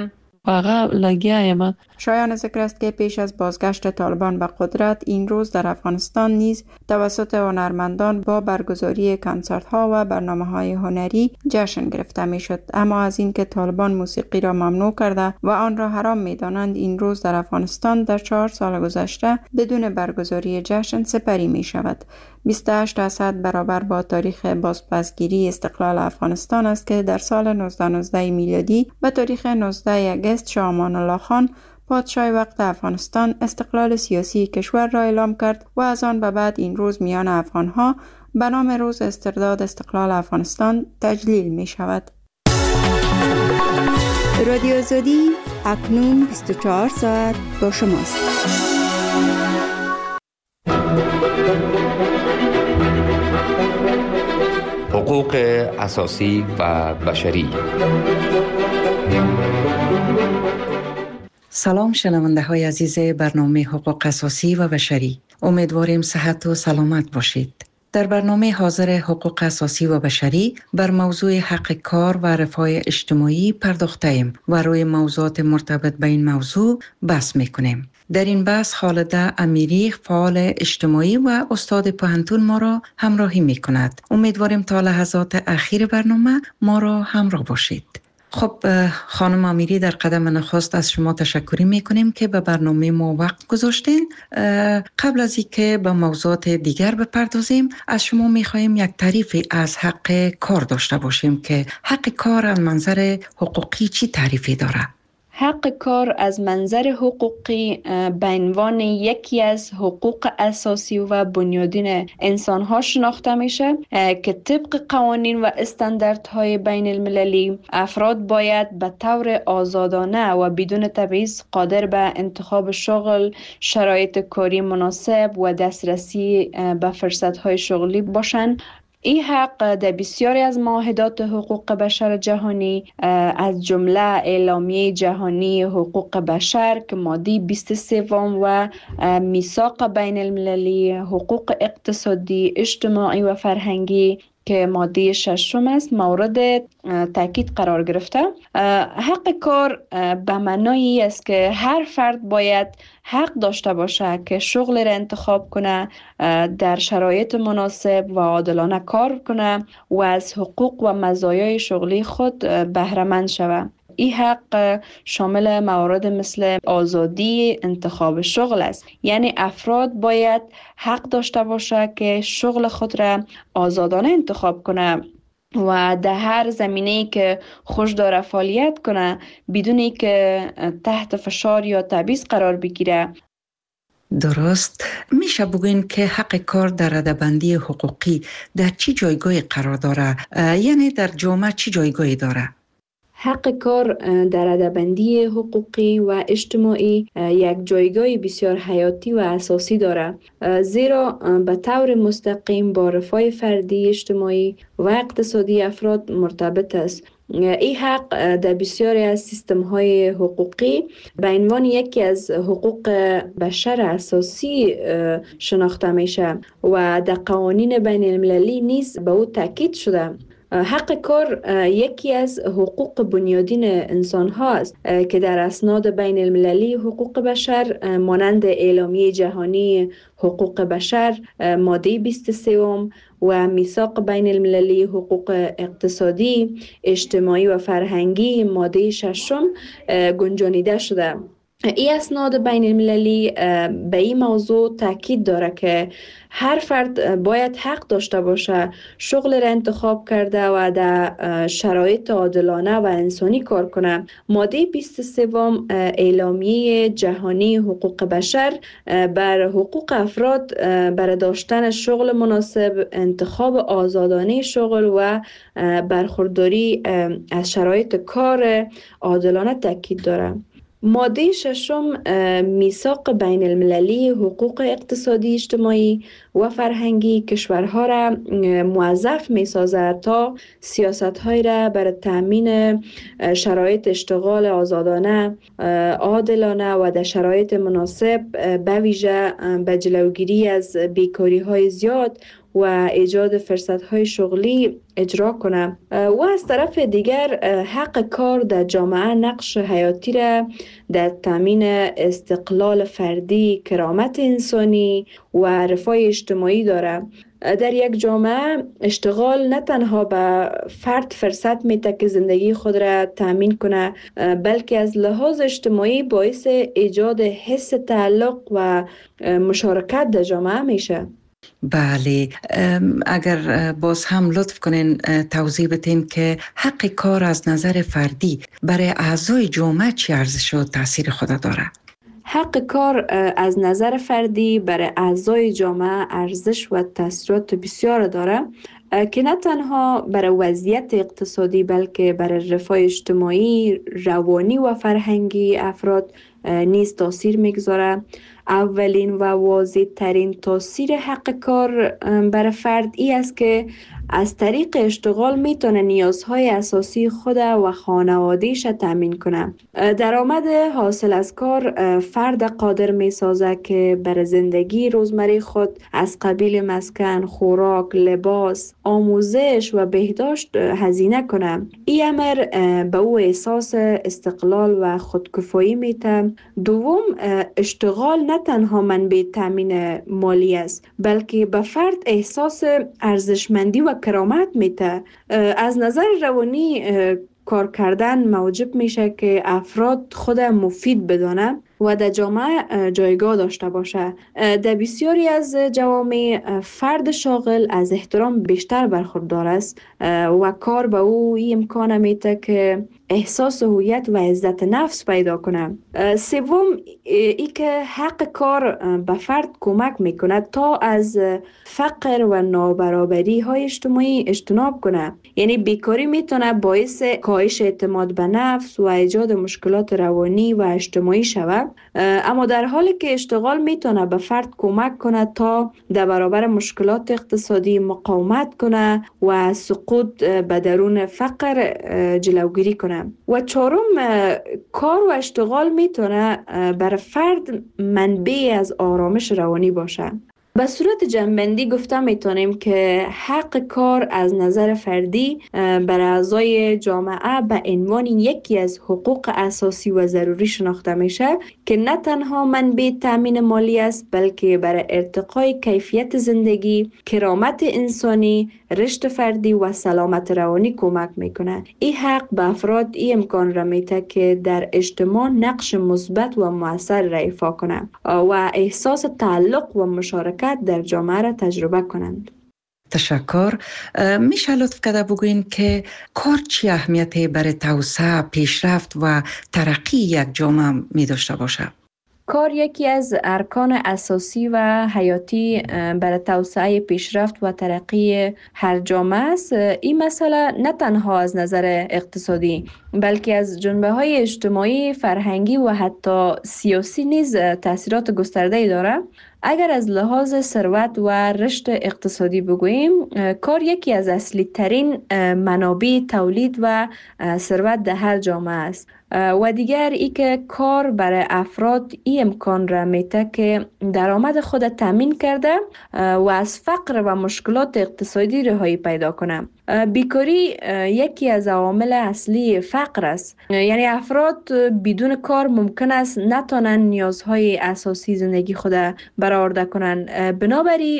واقعا لگیایم. شایان ذکر است که پیش از بازگشت طالبان به قدرت این روز در افغانستان نیز توسط هنرمندان با برگزاری کنسرت ها و برنامه‌های هنری جشن گرفته میشد. اما از اینکه طالبان موسیقی را ممنوع کرده و آن را حرام می‌دانند، این روز در افغانستان در 4 سال گذشته بدون برگزاری جشن سپری می شود. 28 اسد برابر با تاریخ بازپسگیری استقلال افغانستان است که در سال 1919 میلادی به تاریخ 19 آگوست شاه امان الله خان پادشاه وقت افغانستان استقلال سیاسی کشور را اعلام کرد و از آن به بعد این روز میان افغانها به نام روز استرداد استقلال افغانستان تجلیل می شود. رادیو آزادی اکنون 24 ساعت با شماست. حقوق اساسی و بشری. سلام شنونده های عزیز برنامه حقوق اساسی و بشری. امیدواریم صحت و سلامت باشید. در برنامه حاضر حقوق اساسی و بشری بر موضوع حق کار و رفاه اجتماعی پرداخته‌ایم و روی موضوعات مرتبط به این موضوع بحث می‌کنیم. در این بحث خالده امیری، فعال اجتماعی و استاد پوهنتون ما را همراهی می‌کند. امیدواریم تا لحظات اخیر برنامه ما را همراه باشید. خب خانم امیری، در قدم نخست از شما تشکر میکنیم که به برنامه ما وقت گذاشتین. قبل از اینکه به موضوعات دیگر بپردازیم، از شما میخواهیم یک تعریفی از حق کار داشته باشیم که حق کار از منظر حقوقی چی تعریفی داره؟ حق کار از منظر حقوقی به عنوان یکی از حقوق اساسی و بنیادین انسان‌ها شناخته میشه که طبق قوانین و استانداردهای بین المللی افراد باید به طور آزادانه و بدون تبعیض قادر به انتخاب شغل، شرایط کاری مناسب و دسترسی به فرصت‌های شغلی باشند. این حق در بسیاری از معاهدات حقوق بشر جهانی از جمله اعلامیه جهانی حقوق بشر که ماده 23 و میثاق بین المللی حقوق اقتصادی، اجتماعی و فرهنگی که ماده 6 است مورد تاکید قرار گرفته. حق کار به معنای است که هر فرد باید حق داشته باشه که شغل را انتخاب کنه، در شرایط مناسب و عادلانه کار کنه و از حقوق و مزایای شغلی خود بهره مند شود. این حق شامل موارد مثل آزادی انتخاب شغل است، یعنی افراد باید حق داشته باشه که شغل خود را آزادانه انتخاب کنه و در هر زمینه‌ای که خوش داره فعالیت کنه بدون که تحت فشار یا تبعیض قرار بگیره. درست. میشه بگوین که حق کار در رده‌بندی حقوقی در چی جایگاهی قرار داره؟ یعنی در جامعه چی جایگاهی داره؟ حق کار در رده‌بندی حقوقی و اجتماعی یک جایگاه بسیار حیاتی و اساسی دارد، زیرا به طور مستقیم با رفاه فردی، اجتماعی و اقتصادی افراد مرتبط است. این حق در بسیاری از سیستم‌های حقوقی به عنوان یکی از حقوق بشر اساسی شناخته میشه و در قوانین بین المللی نیز به او تاکید شده. حق کار یکی از حقوق بنیادین انسان هاست که در اسناد بین المللی حقوق بشر مانند اعلامیه جهانی حقوق بشر ماده 23 و میثاق بین المللی حقوق اقتصادی، اجتماعی و فرهنگی ماده 6 گنجانیده شده. این اسناد بین المللی به این موضوع تاکید داره که هر فرد باید حق داشته باشه شغل را انتخاب کرده و در شرایط عادلانه و انسانی کار کنه. ماده 23 اعلامیه جهانی حقوق بشر بر حقوق افراد برای داشتن شغل مناسب، انتخاب آزادانه شغل و برخورداری از شرایط کار عادلانه تاکید داره. ماده 6 میثاق بین المللی حقوق اقتصادی، اجتماعی و فرهنگی کشورها را موظف می سازد تا سیاست‌های را برای تأمین شرایط اشتغال آزادانه، عادلانه و در شرایط مناسب به ویژه به جلوگیری از بیکاری‌های زیاد و ایجاد فرصت‌های شغلی اجرا کنه و از طرف دیگر حق کار در جامعه نقش حیاتی را در تامین استقلال فردی، کرامت انسانی و رفاه اجتماعی داره. در یک جامعه اشتغال نه تنها به فرد فرصت میده که زندگی خود را تامین کنه، بلکه از لحاظ اجتماعی باعث ایجاد حس تعلق و مشارکت در جامعه میشه. بله، اگر باز هم لطف کنین توضیح بدین که حق کار از نظر فردی برای اعضای جامعه چی ارزش و تاثیر خود داره؟ حق کار از نظر فردی برای اعضای جامعه ارزش و تاثیرات بسیار داره که نه تنها برای وضعیت اقتصادی بلکه برای رفاه اجتماعی، روانی و فرهنگی افراد نیز تاثیر میگذاره. اولین و واضح ترین تاثیر حق کار برای فرد ای است که از طریق اشتغال میتونه نیازهای اساسی خود و خانوادهش تامین کنه. درآمد حاصل از کار فرد قادر میسازه که برای زندگی روزمره خود از قبیل مسکن، خوراک، لباس، آموزش و بهداشت هزینه کنه. این امر به او احساس استقلال و خودکفایی میده. دوم، اشتغال نه تنها منبع تامین مالی است بلکه به فرد احساس ارزشمندی و کرامت میده. از نظر روانی کار کردن موجب میشه که افراد خود مفید بدانه و در جامعه جایگاه داشته باشه. در بسیاری از جوامع فرد شاغل از احترام بیشتر برخوردار است و کار به او این امکان میده که احساس هویت و عزت نفس پیدا کنه. سوم، ای که حق کار به فرد کمک میکنه تا از فقر و نابرابری های اجتماعی اجتناب کنه. یعنی بیکاری میتونه باعث کاهش اعتماد به نفس و ایجاد مشکلات روانی و اجتماعی شود، اما در حالی که اشتغال میتونه به فرد کمک کنه تا در برابر مشکلات اقتصادی مقاومت کنه و سقوط به درون فقر جلوگیری کنه. و چهارم، کار و اشتغال میتونه برای فرد منبع از آرامش روانی باشه. به صورت جمع‌بندی گفته میتونیم که حق کار از نظر فردی برای اعضای جامعه به عنوان یکی از حقوق اساسی و ضروری شناخته میشه که نه تنها منبع تامین مالی است بلکه برای ارتقای کیفیت زندگی، کرامت انسانی، رشد فردی و سلامت روانی کمک میکنه. این حق به افراد این امکان را میده که در اجتماع نقش مثبت و مؤثر را ایفا کنند و احساس تعلق و مشارکت در جامعه را تجربه کنند. تشکر. میشه لطف کرده بگوین که کار چی اهمیتی برای توسعه، پیشرفت و ترقی یک جامعه می داشته باشه؟ کار یکی از ارکان اساسی و حیاتی برای توسعه، پیشرفت و ترقی هر جامعه است. این مسئله نه تنها از نظر اقتصادی بلکه از جنبه‌های اجتماعی، فرهنگی و حتی سیاسی نیز تأثیرات گسترده‌ای دارد. اگر از لحاظ ثروت و رشد اقتصادی بگوییم، کار یکی از اصلی ترین منابع تولید و ثروت در هر جامعه است. و دیگر ای که کار برای افراد این امکان را میده که درآمد خود تامین کرده و از فقر و مشکلات اقتصادی رهایی پیدا کنه. بیکاری یکی از عوامل اصلی فقر است. یعنی افراد بدون کار ممکن است نتوانند نیازهای اساسی زندگی خود برآورده کنند. بنابراین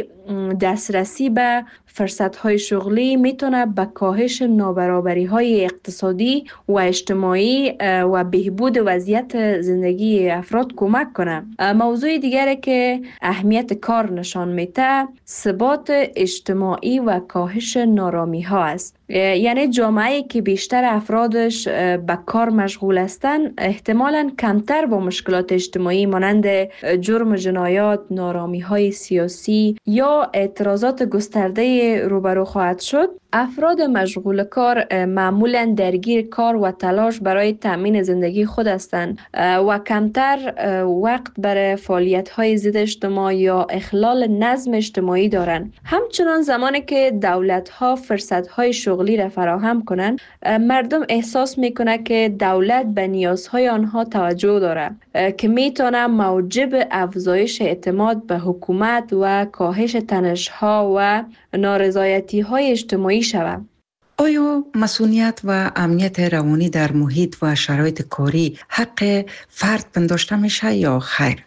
دسترسی به فرصت‌های شغلی میتونه به کاهش نابرابری‌های اقتصادی و اجتماعی و بهبود وضعیت زندگی افراد کمک کنه. موضوع دیگری که اهمیت کار نشان میده، ثبات اجتماعی و کاهش نارامی‌ها است. یعنی جامعه‌ای که بیشتر افرادش به کار مشغول هستند احتمالاً کمتر با مشکلات اجتماعی مانند جرم و جنایات، نارامی‌های سیاسی یا اعتراضات گسترده روبرو خواهد شد. افراد مشغول کار معمولاً درگیر کار و تلاش برای تأمین زندگی خود هستند و کمتر وقت برای فعالیت‌های ضد اجتماع یا اخلال نظم اجتماعی دارند. همچنان زمانی که دولت‌ها فرصت‌های شغلی شغلی را فراهم کنند، مردم احساس میکنه که دولت به نیازهای آنها توجه داره که میتونه موجب افزایش اعتماد به حکومت و کاهش تنش‌ها و نارضایتی‌های اجتماعی شود. آیا مسئولیت و امنیت روانی در محیط و شرایط کاری حق فرد پنداشته میشه یا خیر؟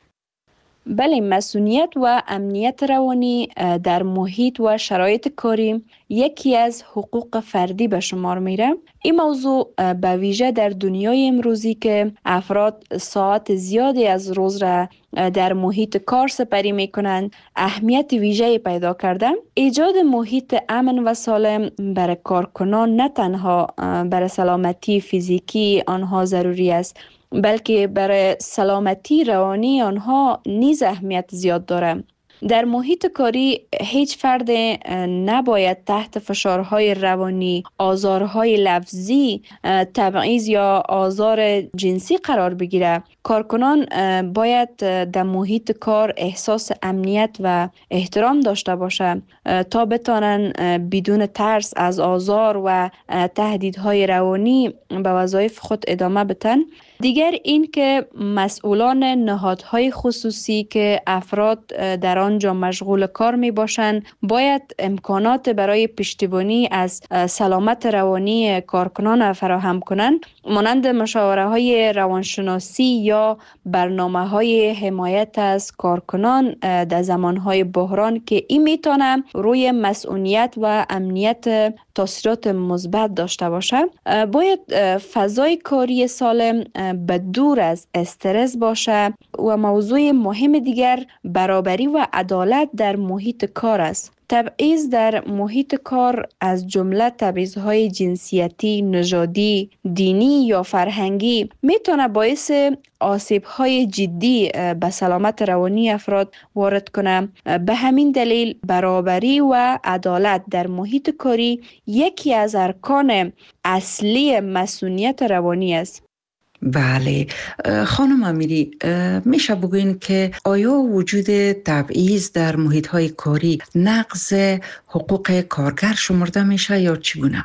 بله، مسئولیت و امنیت روانی در محیط و شرایط کاری یکی از حقوق فردی به شمار میره. این موضوع به ویژه در دنیای امروزی که افراد ساعت زیادی از روز را در محیط کار سپری میکنند اهمیت ویژه‌ای پیدا کرده. ایجاد محیط امن و سالم برای کارکنان نه تنها برای سلامتی فیزیکی آنها ضروری است، بلکه برای سلامتی روانی آنها نیز اهمیت زیاد داره. در محیط کاری هیچ فرد نباید تحت فشارهای روانی، آزارهای لفظی، تبعیض یا آزار جنسی قرار بگیره. کارکنان باید در محیط کار احساس امنیت و احترام داشته باشند تا بتانن بدون ترس از آزار و تهدیدهای روانی به وظایف خود ادامه بدن. دیگر این که مسئولان نهادهای خصوصی که افراد در آنجا مشغول کار می باشند باید امکانات برای پشتیبانی از سلامت روانی کارکنان فراهم کنند، مانند مشاوره های روانشناسی یا برنامه های حمایت از کارکنان در زمان های بحران که این میتونه روی مسئولیت و امنیت تاثیرات مثبت داشته باشه. باید فضای کاری سالم به دور از استرس باشه و موضوع مهم دیگر برابری و عدالت در محیط کار است. تبعیض در محیط کار از جمله تبعیض‌های جنسیتی، نژادی، دینی یا فرهنگی میتونه باعث آسیب‌های جدی به سلامت روانی افراد وارد کنه. به همین دلیل برابری و عدالت در محیط کاری یکی از ارکان اصلی مسئولیت روانی است. بله خانم امیری، میشه بگوین که آیا وجود تبعیض در محیط‌های کاری نقض حقوق کارگر شمرده میشه یا چگونه؟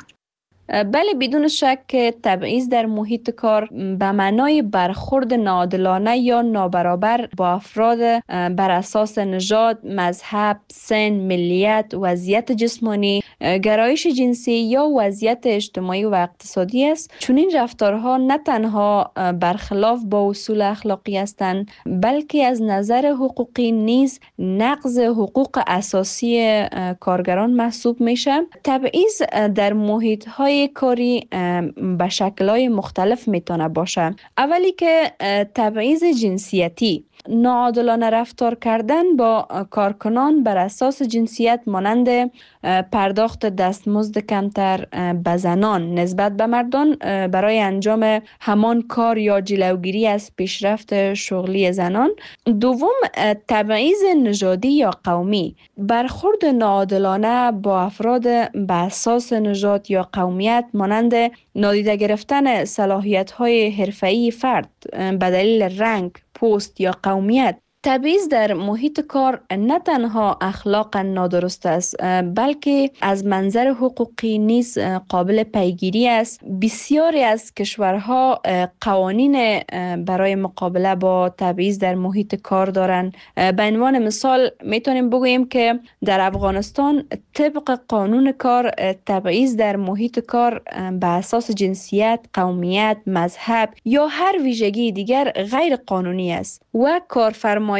بله، بدون شک تبعیض در محیط کار به معنای برخورد ناعادلانه یا نابرابر با افراد بر اساس نژاد، مذهب، سن، ملیت، وضعیت جسمانی، گرایش جنسی یا وضعیت اجتماعی و اقتصادی است. چون این رفتارها نه تنها برخلاف با اصول اخلاقی هستند، بلکه از نظر حقوقی نیز نقض حقوق اساسی کارگران محسوب میشه. تبعیض در محیط‌های کاری به شکل‌های مختلف میتونه باشه. اولی که تبعیض جنسیتی، ناعادلانه رفتار کردن با کارکنان بر اساس جنسیت مانند پرداخت دستمزد کمتر به زنان نسبت به مردان برای انجام همان کار یا جلوگیری از پیشرفت شغلی زنان. دوم، تبعیض نژادی یا قومی، برخورد ناعادلانه با افراد به اساس نژاد یا قومیت مانند نادیده گرفتن صلاحیت‌های حرفه‌ای فرد به دلیل رنگ، پوست یا قومیت. تبعیض در محیط کار نه تنها اخلاقا نادرست است، بلکه از منظر حقوقی نیز قابل پیگیری است. بسیاری از کشورها قوانین برای مقابله با تبعیض در محیط کار دارند. به عنوان مثال میتونیم بگوییم که در افغانستان طبق قانون کار تبعیض در محیط کار به اساس جنسیت، قومیت، مذهب یا هر ویژگی دیگر غیر قانونی است و کارفرمایان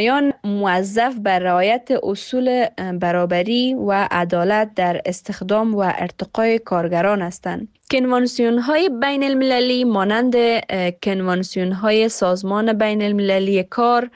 موظف بر رعایت اصول برابری و عدالت در استخدام و ارتقای کارگران هستند. کنوانسیون های بین المللی مانند کنوانسیون های سازمان بین المللی کار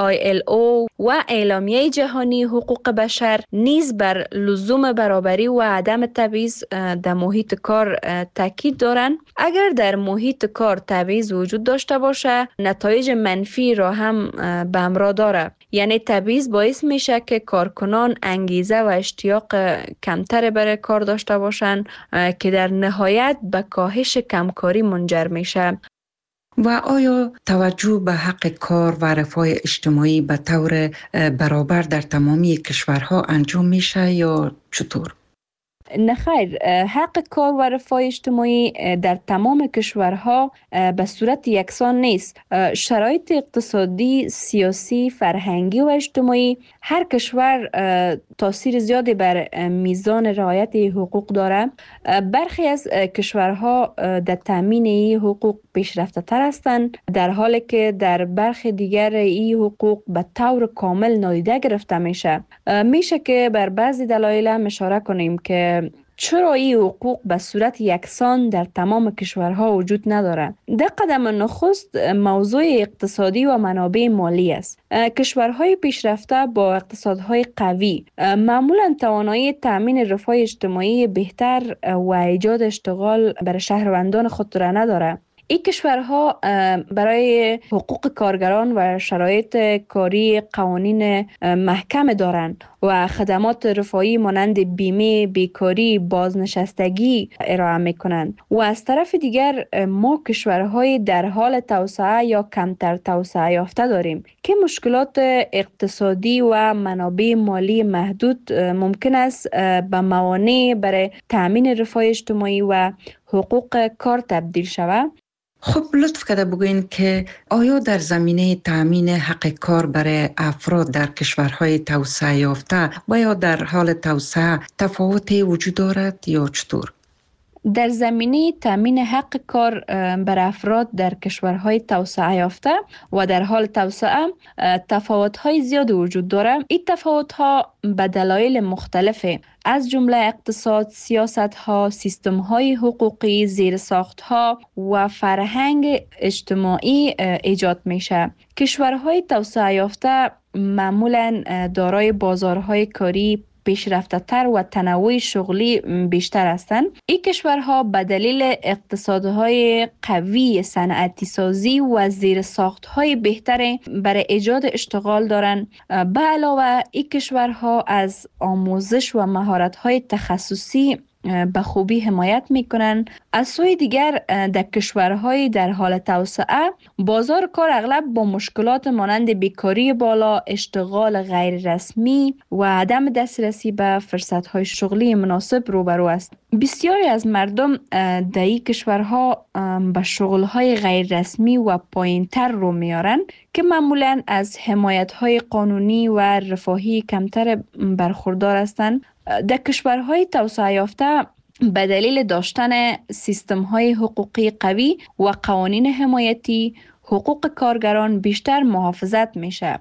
ILO و اعلامیه جهانی حقوق بشر نیز بر لزوم برابری و عدم تبعیض در محیط کار تاکید دارند. اگر در محیط کار تبعیض وجود داشته باشه، نتایج منفی را هم به همراه داره. یعنی تبعیض باعث میشه که کارکنان انگیزه و اشتیاق کمتر برای کار داشته باشند که در نهایت به کاهش کمکاری منجر میشه. و آیا توجه به حق کار و رفاه اجتماعی به طور برابر در تمامی کشورها انجام میشه یا چطور؟ نخیر، حق کار و رفاه اجتماعی در تمام کشورها به صورت یکسان نیست. شرایط اقتصادی، سیاسی، فرهنگی و اجتماعی هر کشور تاثیر زیادی بر میزان رعایت حقوق داره. برخی از کشورها در تامین این حقوق پیشرفته تر هستند، در حالی که در برخی دیگر این حقوق به طور کامل نادیده گرفته میشه. میشه که بر بعضی دلایل هم اشاره کنیم که چرا این حقوق به صورت یکسان در تمام کشورها وجود نداره. در قدم نخست موضوع اقتصادی و منابع مالی است. کشورهای پیشرفته با اقتصادهای قوی معمولا توانایی تامین رفاه اجتماعی بهتر و ایجاد اشتغال برای شهروندان خود را نداره. این کشورها برای حقوق کارگران و شرایط کاری قوانین محکم دارند و خدمات رفاهی مانند بیمه، بیکاری، بازنشستگی ارائه میکنند. و از طرف دیگر ما کشورهای در حال توسعه یا کمتر توسعه یافته داریم که مشکلات اقتصادی و منابع مالی محدود ممکن است به موانع برای تامین رفاه اجتماعی و حقوق کار تبدیل شود. خب لطف کرده بگوین که آیا در زمینه تامین حق کار برای افراد در کشورهای توسعه یافته و یا در حال توسعه تفاوتی وجود دارد یا چطور؟ در زمینه تامین حق کار برای افراد در کشورهای توسعه یافته و در حال توسعه تفاوت‌های زیاد وجود دارد. این تفاوت‌ها به دلایل مختلفه، از جمله اقتصاد، سیاست‌ها، سیستم‌های حقوقی، زیرساخت‌ها و فرهنگ اجتماعی ایجاد میشه. کشورهای توسعه یافته معمولاً دارای بازارهای کاری پیشرفته تر و تنوع شغلی بیشتر هستند. این کشورها به دلیل اقتصادهای قوی، صنعتی سازی و زیرساختهای بهتر برای ایجاد اشتغال دارند. به علاوه این کشورها از آموزش و مهارت‌های تخصصی به خوبی حمایت میکنن. از سوی دیگر در کشورهای در حال توسعه بازار کار اغلب با مشکلات مانند بیکاری بالا، اشتغال غیر رسمی و عدم دسترسی به فرصتهای شغلی مناسب روبرو است. بسیاری از مردم در این کشورها به شغلهای غیر رسمی و پایینتر رو میارن که معمولاً از حمایتهای قانونی و رفاهی کمتر برخوردار هستند. در کشورهای توسعه یافته به دلیل داشتن سیستم‌های حقوقی قوی و قوانین حمایتی، حقوق کارگران بیشتر محافظت میشه.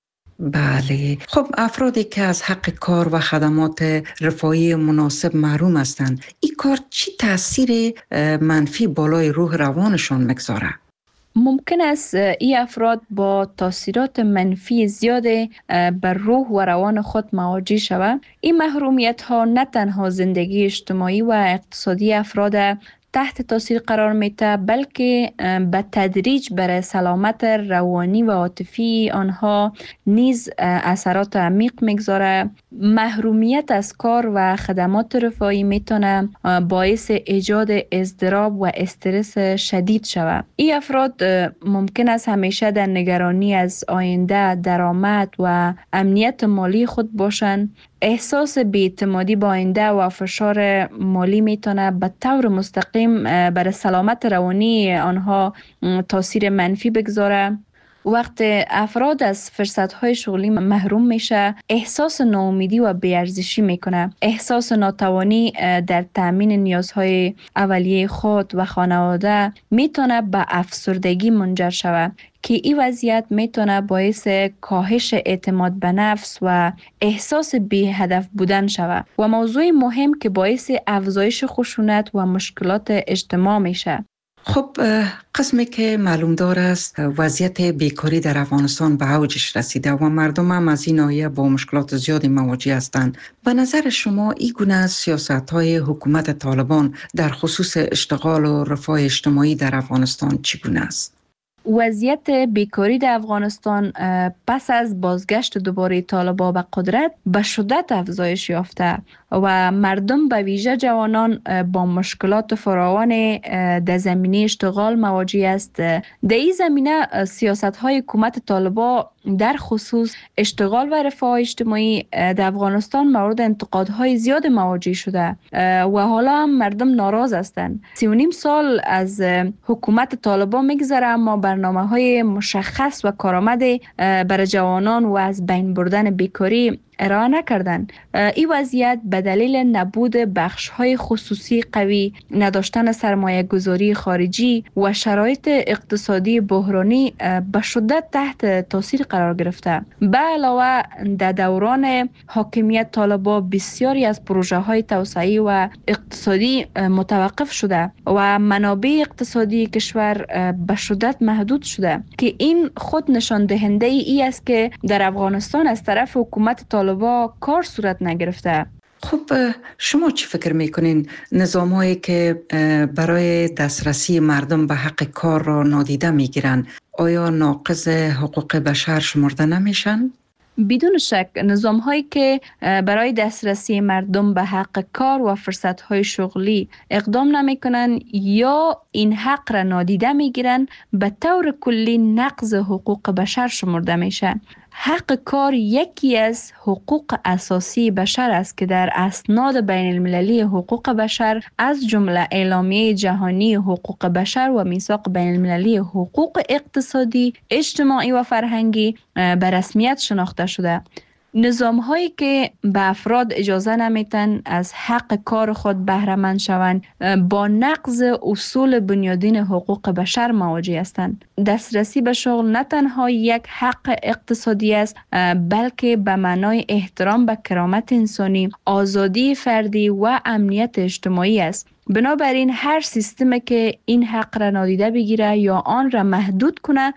بله، خب افرادی که از حق کار و خدمات رفاهی مناسب محروم هستند، این کار چی تاثیر منفی بالای روح روانشان میگذاره؟ ممکن است این افراد با تاثیرات منفی زیاد بر روح و روان خود مواجه شوند. این محرومیت ها نه تنها زندگی اجتماعی و اقتصادی افراد تحت تاثیر قرار میده، بلکه به تدریج برای سلامت روانی و عاطفی آنها نیز اثرات عمیق میگذاره. محرومیت از کار و خدمات رفاهی میتونه باعث ایجاد اضطراب و استرس شدید شود. این افراد ممکن است همیشه در نگرانی از آینده، درآمد و امنیت مالی خود باشند. احساس بی‌اعتمادی با آینده و فشار مالی میتونه به طور مستقیم بر سلامت روانی آنها تاثیر منفی بگذاره. وقت افراد از فرصت‌های شغلی محروم میشه، احساس ناامیدی و بی‌ارزشی میکنه. احساس ناتوانی در تامین نیازهای اولیه خود و خانواده میتونه به افسردگی منجر شود که این وضعیت میتونه باعث کاهش اعتماد به نفس و احساس بی هدف بودن شود و موضوع مهم که باعث افزایش خشونت و مشکلات اجتماع میشه. خب قسمی که معلوم دار است وضعیت بیکاری در افغانستان به اوجش رسیده و مردم هم از این ناحیه با مشکلات زیادی مواجه هستند. به نظر شما این گونه سیاست‌های حکومت طالبان در خصوص اشتغال و رفاه اجتماعی در افغانستان چگونه است؟ وضعیت بیکاری در افغانستان پس از بازگشت دوباره طالبان به قدرت به شدت افزایش یافته و مردم به ویژه جوانان با مشکلات فراوان در زمینه اشتغال مواجه است. در این زمینه سیاست‌های حکومت طالبان در خصوص اشتغال و رفاه اجتماعی در افغانستان مورد انتقادهای زیاد مواجه شده و حالا هم مردم ناراض هستند. 3.5 سال از حکومت طالبان میگذره اما برنامه‌های مشخص و کارآمد برای جوانان و از بین بردن بیکاری ارائه نکردن. این وضعیت به دلیل نبود بخش‌های خصوصی قوی، نداشتن سرمایه گذاری خارجی و شرایط اقتصادی بحرانی به شدت تحت تاثیر قرار گرفته. به علاوه در دوران حاکمیت طالبان بسیاری از پروژه‌های توسعه‌ای و اقتصادی متوقف شده و منابع اقتصادی کشور به شدت محدود شده که این خود نشان دهنده ای است که در افغانستان از طرف حکومت طالبان کار صورت نگرفته. خب شما چی فکر میکنین نظام‌هایی که برای دسترسی مردم به حق کار را نادیده میگیرن آیا ناقض حقوق بشر شمرده نمیشن؟ بدون شک نظام‌هایی که برای دسترسی مردم به حق کار و فرصت‌های شغلی اقدام نمی‌کنند یا این حق را نادیده می‌گیرند به طور کلی نقض حقوق بشر شمرده میشن. حق کار یکی از حقوق اساسی بشر است که در اسناد بین المللی حقوق بشر از جمله اعلامیه جهانی حقوق بشر و میثاق بین المللی حقوق اقتصادی، اجتماعی و فرهنگی به رسمیت شناخته شده. نظام هایی که به افراد اجازه نمیتن از حق کار خود بهره مند شوند با نقض اصول بنیادین حقوق بشر مواجه هستند. دسترسی به شغل نه تنها یک حق اقتصادی است بلکه به معنای احترام به کرامت انسانی، آزادی فردی و امنیت اجتماعی است. بنابراین هر سیستمی که این حق را نادیده بگیره یا آن را محدود کنه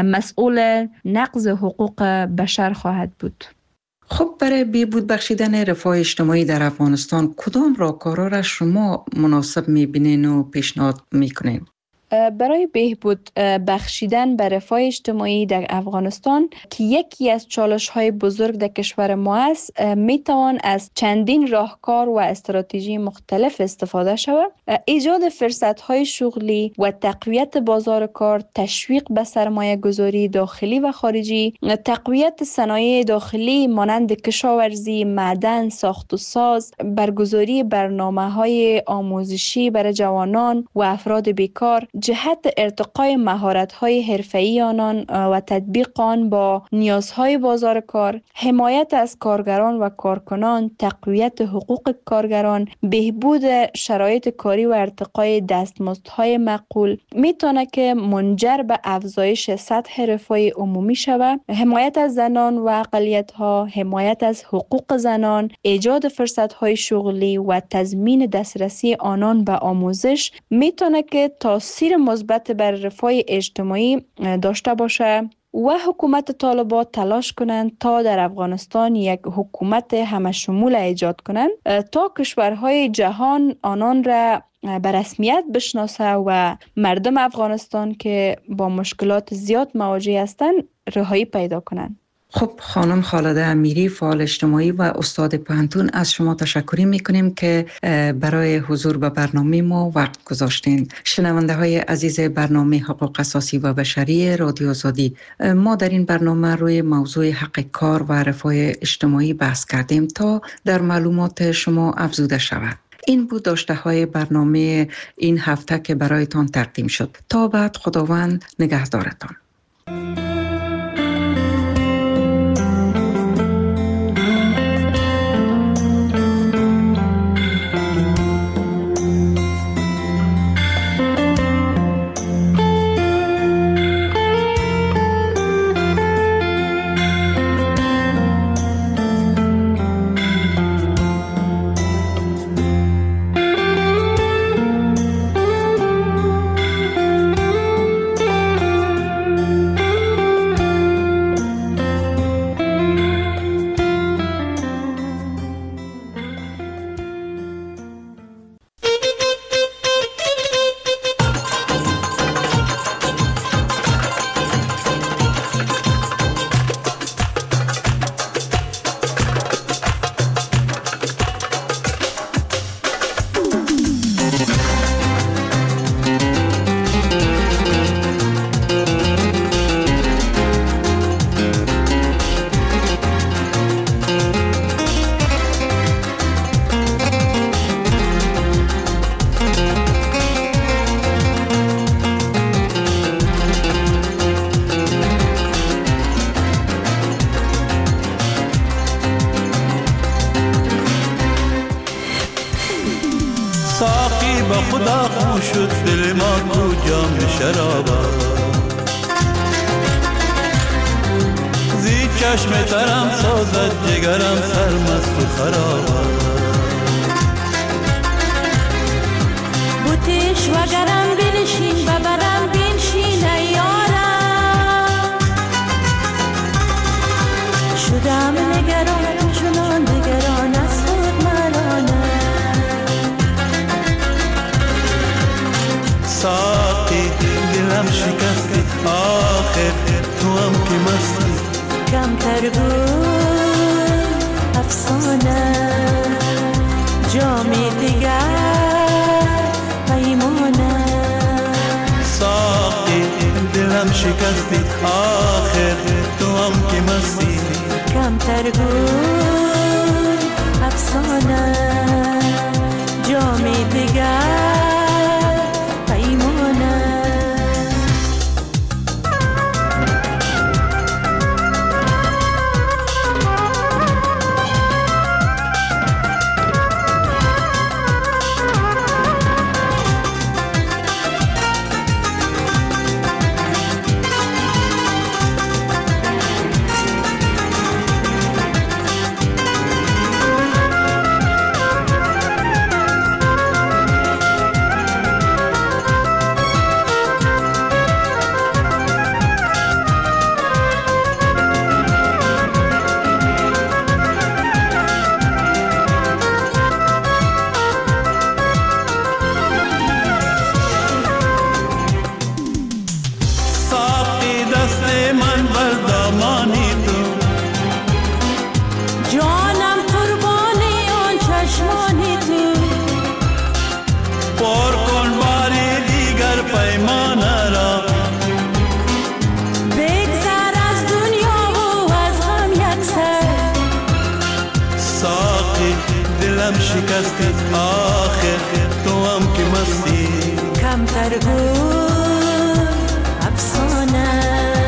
مسئول نقض حقوق بشر خواهد بود. خب برای بهبود بخشیدن رفاه اجتماعی در افغانستان کدام راهکارها را شما مناسب می‌بینین و پیشنهاد می‌کنین؟ برای بهبود بخشیدن به رفاه اجتماعی در افغانستان که یکی از چالش‌های بزرگ در کشور ما است میتوان از چندین راهکار و استراتژی مختلف استفاده شود. ایجاد فرصت‌های شغلی و تقویت بازار کار، تشویق به سرمایه گذاری داخلی و خارجی، تقویت صنایع داخلی مانند کشاورزی، معدن، ساخت و ساز، برگزاری برنامه‌های آموزشی برای جوانان و افراد بیکار، جهت ارتقای مهارت‌های حرفه‌ای آنان و تطبیق آن با نیازهای بازار کار، حمایت از کارگران و کارکنان، تقویت حقوق کارگران، بهبود شرایط کاری و ارتقای دستمزدهای معقول میتونه که منجر به افزایش سطح رفاه عمومی شود. حمایت از زنان و اقلیت‌ها، حمایت از حقوق زنان، ایجاد فرصت‌های شغلی و تضمین دسترسی آنان به آموزش میتونه که تاثیر مثبت بر رفاه اجتماعی داشته باشه و حکومت طالبان تلاش کنند تا در افغانستان یک حکومت همشمول ایجاد کنند تا کشورهای جهان آنان را به رسمیت بشناسه و مردم افغانستان که با مشکلات زیاد مواجه هستند رهایی پیدا کنند. خب خانم خالده امیری فعال اجتماعی و استاد پوهنتون از شما تشکر میکنیم که برای حضور به برنامه ما وقت گذاشتین. شنونده های عزیز برنامه حقوق اساسی و بشری رادیو آزادی، ما در این برنامه روی موضوع حق کار و رفاه اجتماعی بحث کردیم تا در معلومات شما افزوده شود. این بود داشته های برنامه این هفته که برایتان تقدیم شد. تا بعد خداوند نگهدارتان. ساقی به خدا خو شد دل ما کو جام شرابا زی چشم ترم سازد جگرم سرمست و خرابا بوتش و گرم بنشین ببرم بنشین ایارم شدم نگران چنان نگران از خود مرانم ساقی دلم شکستی آخر تو هم که مستی کمتر بود افسانه جامی دیگر پیمانه ساقی دلم شکستی آخر تو هم که مستی کمتر بود افسانه جامی دیگر شکستی آخر تو هم که مستی کمتر بود افسانه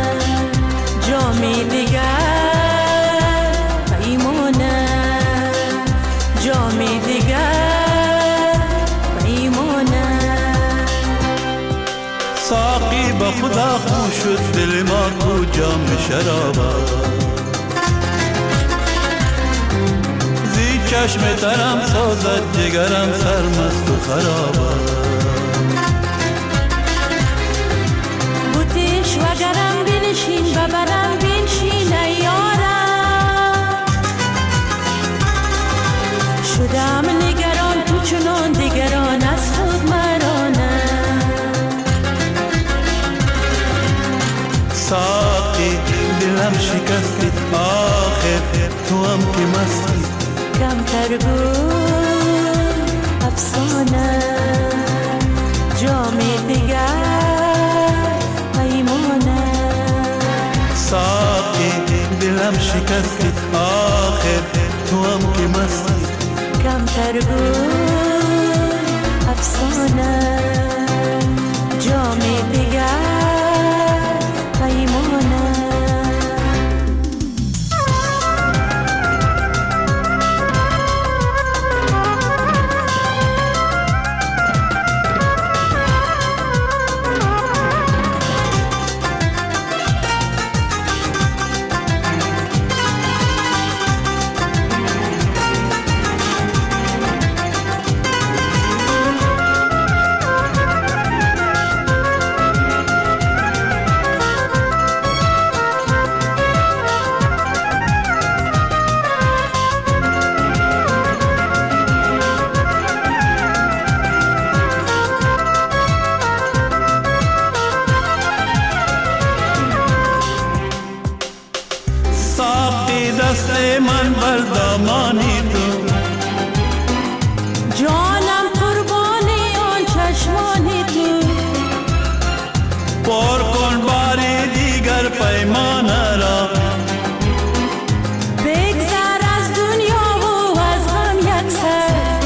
جامی دیگر پیمانه جامی دیگر پیمانه ساقی به خدا خو شد دل ما کو جام شرابا چشم ترم سازد جگرم سرمست و خرابا بوتش و گرم بنشین ببرم بنشین ایارم شدم نگران تو چنان دیگران از خود مرانم ساقی دلم شکستی آخر تو هم که مستی کمتر بود افسانه جامی دیگر پیمانه ساقی دلم شکستی آخر تو هم که مستی کمتر بود افسانه جامی دیگر پیمانه من بر دامانی تو جانم قربانی آن چشمانی تو پر کن باری دیگر پیمان را بگذر از دنیا و از غم یک سر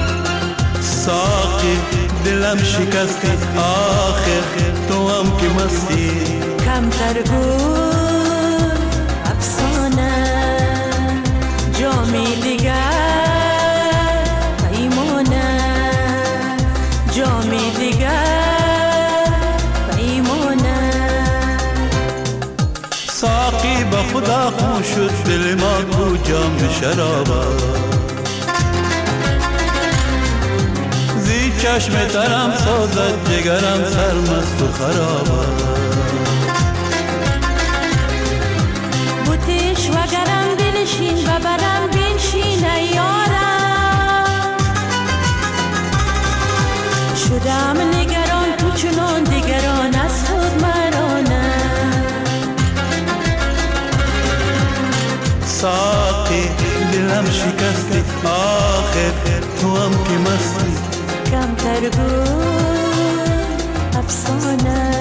ساقی دلم شکستی آخر تو هم که مستی کمتر بود افسانه جامی دیگر پیمانه گم شد دل ما کو جام شرابا زی چشم ترم سازد جگرم سرمست و خرابا بوتش و گرم بنشین و برم بنشین یارم شدم نگران تو چنان دیگران از خود مرانم ساقی دلم شکستی آخر تو هم که مستی کم تر بود افسانه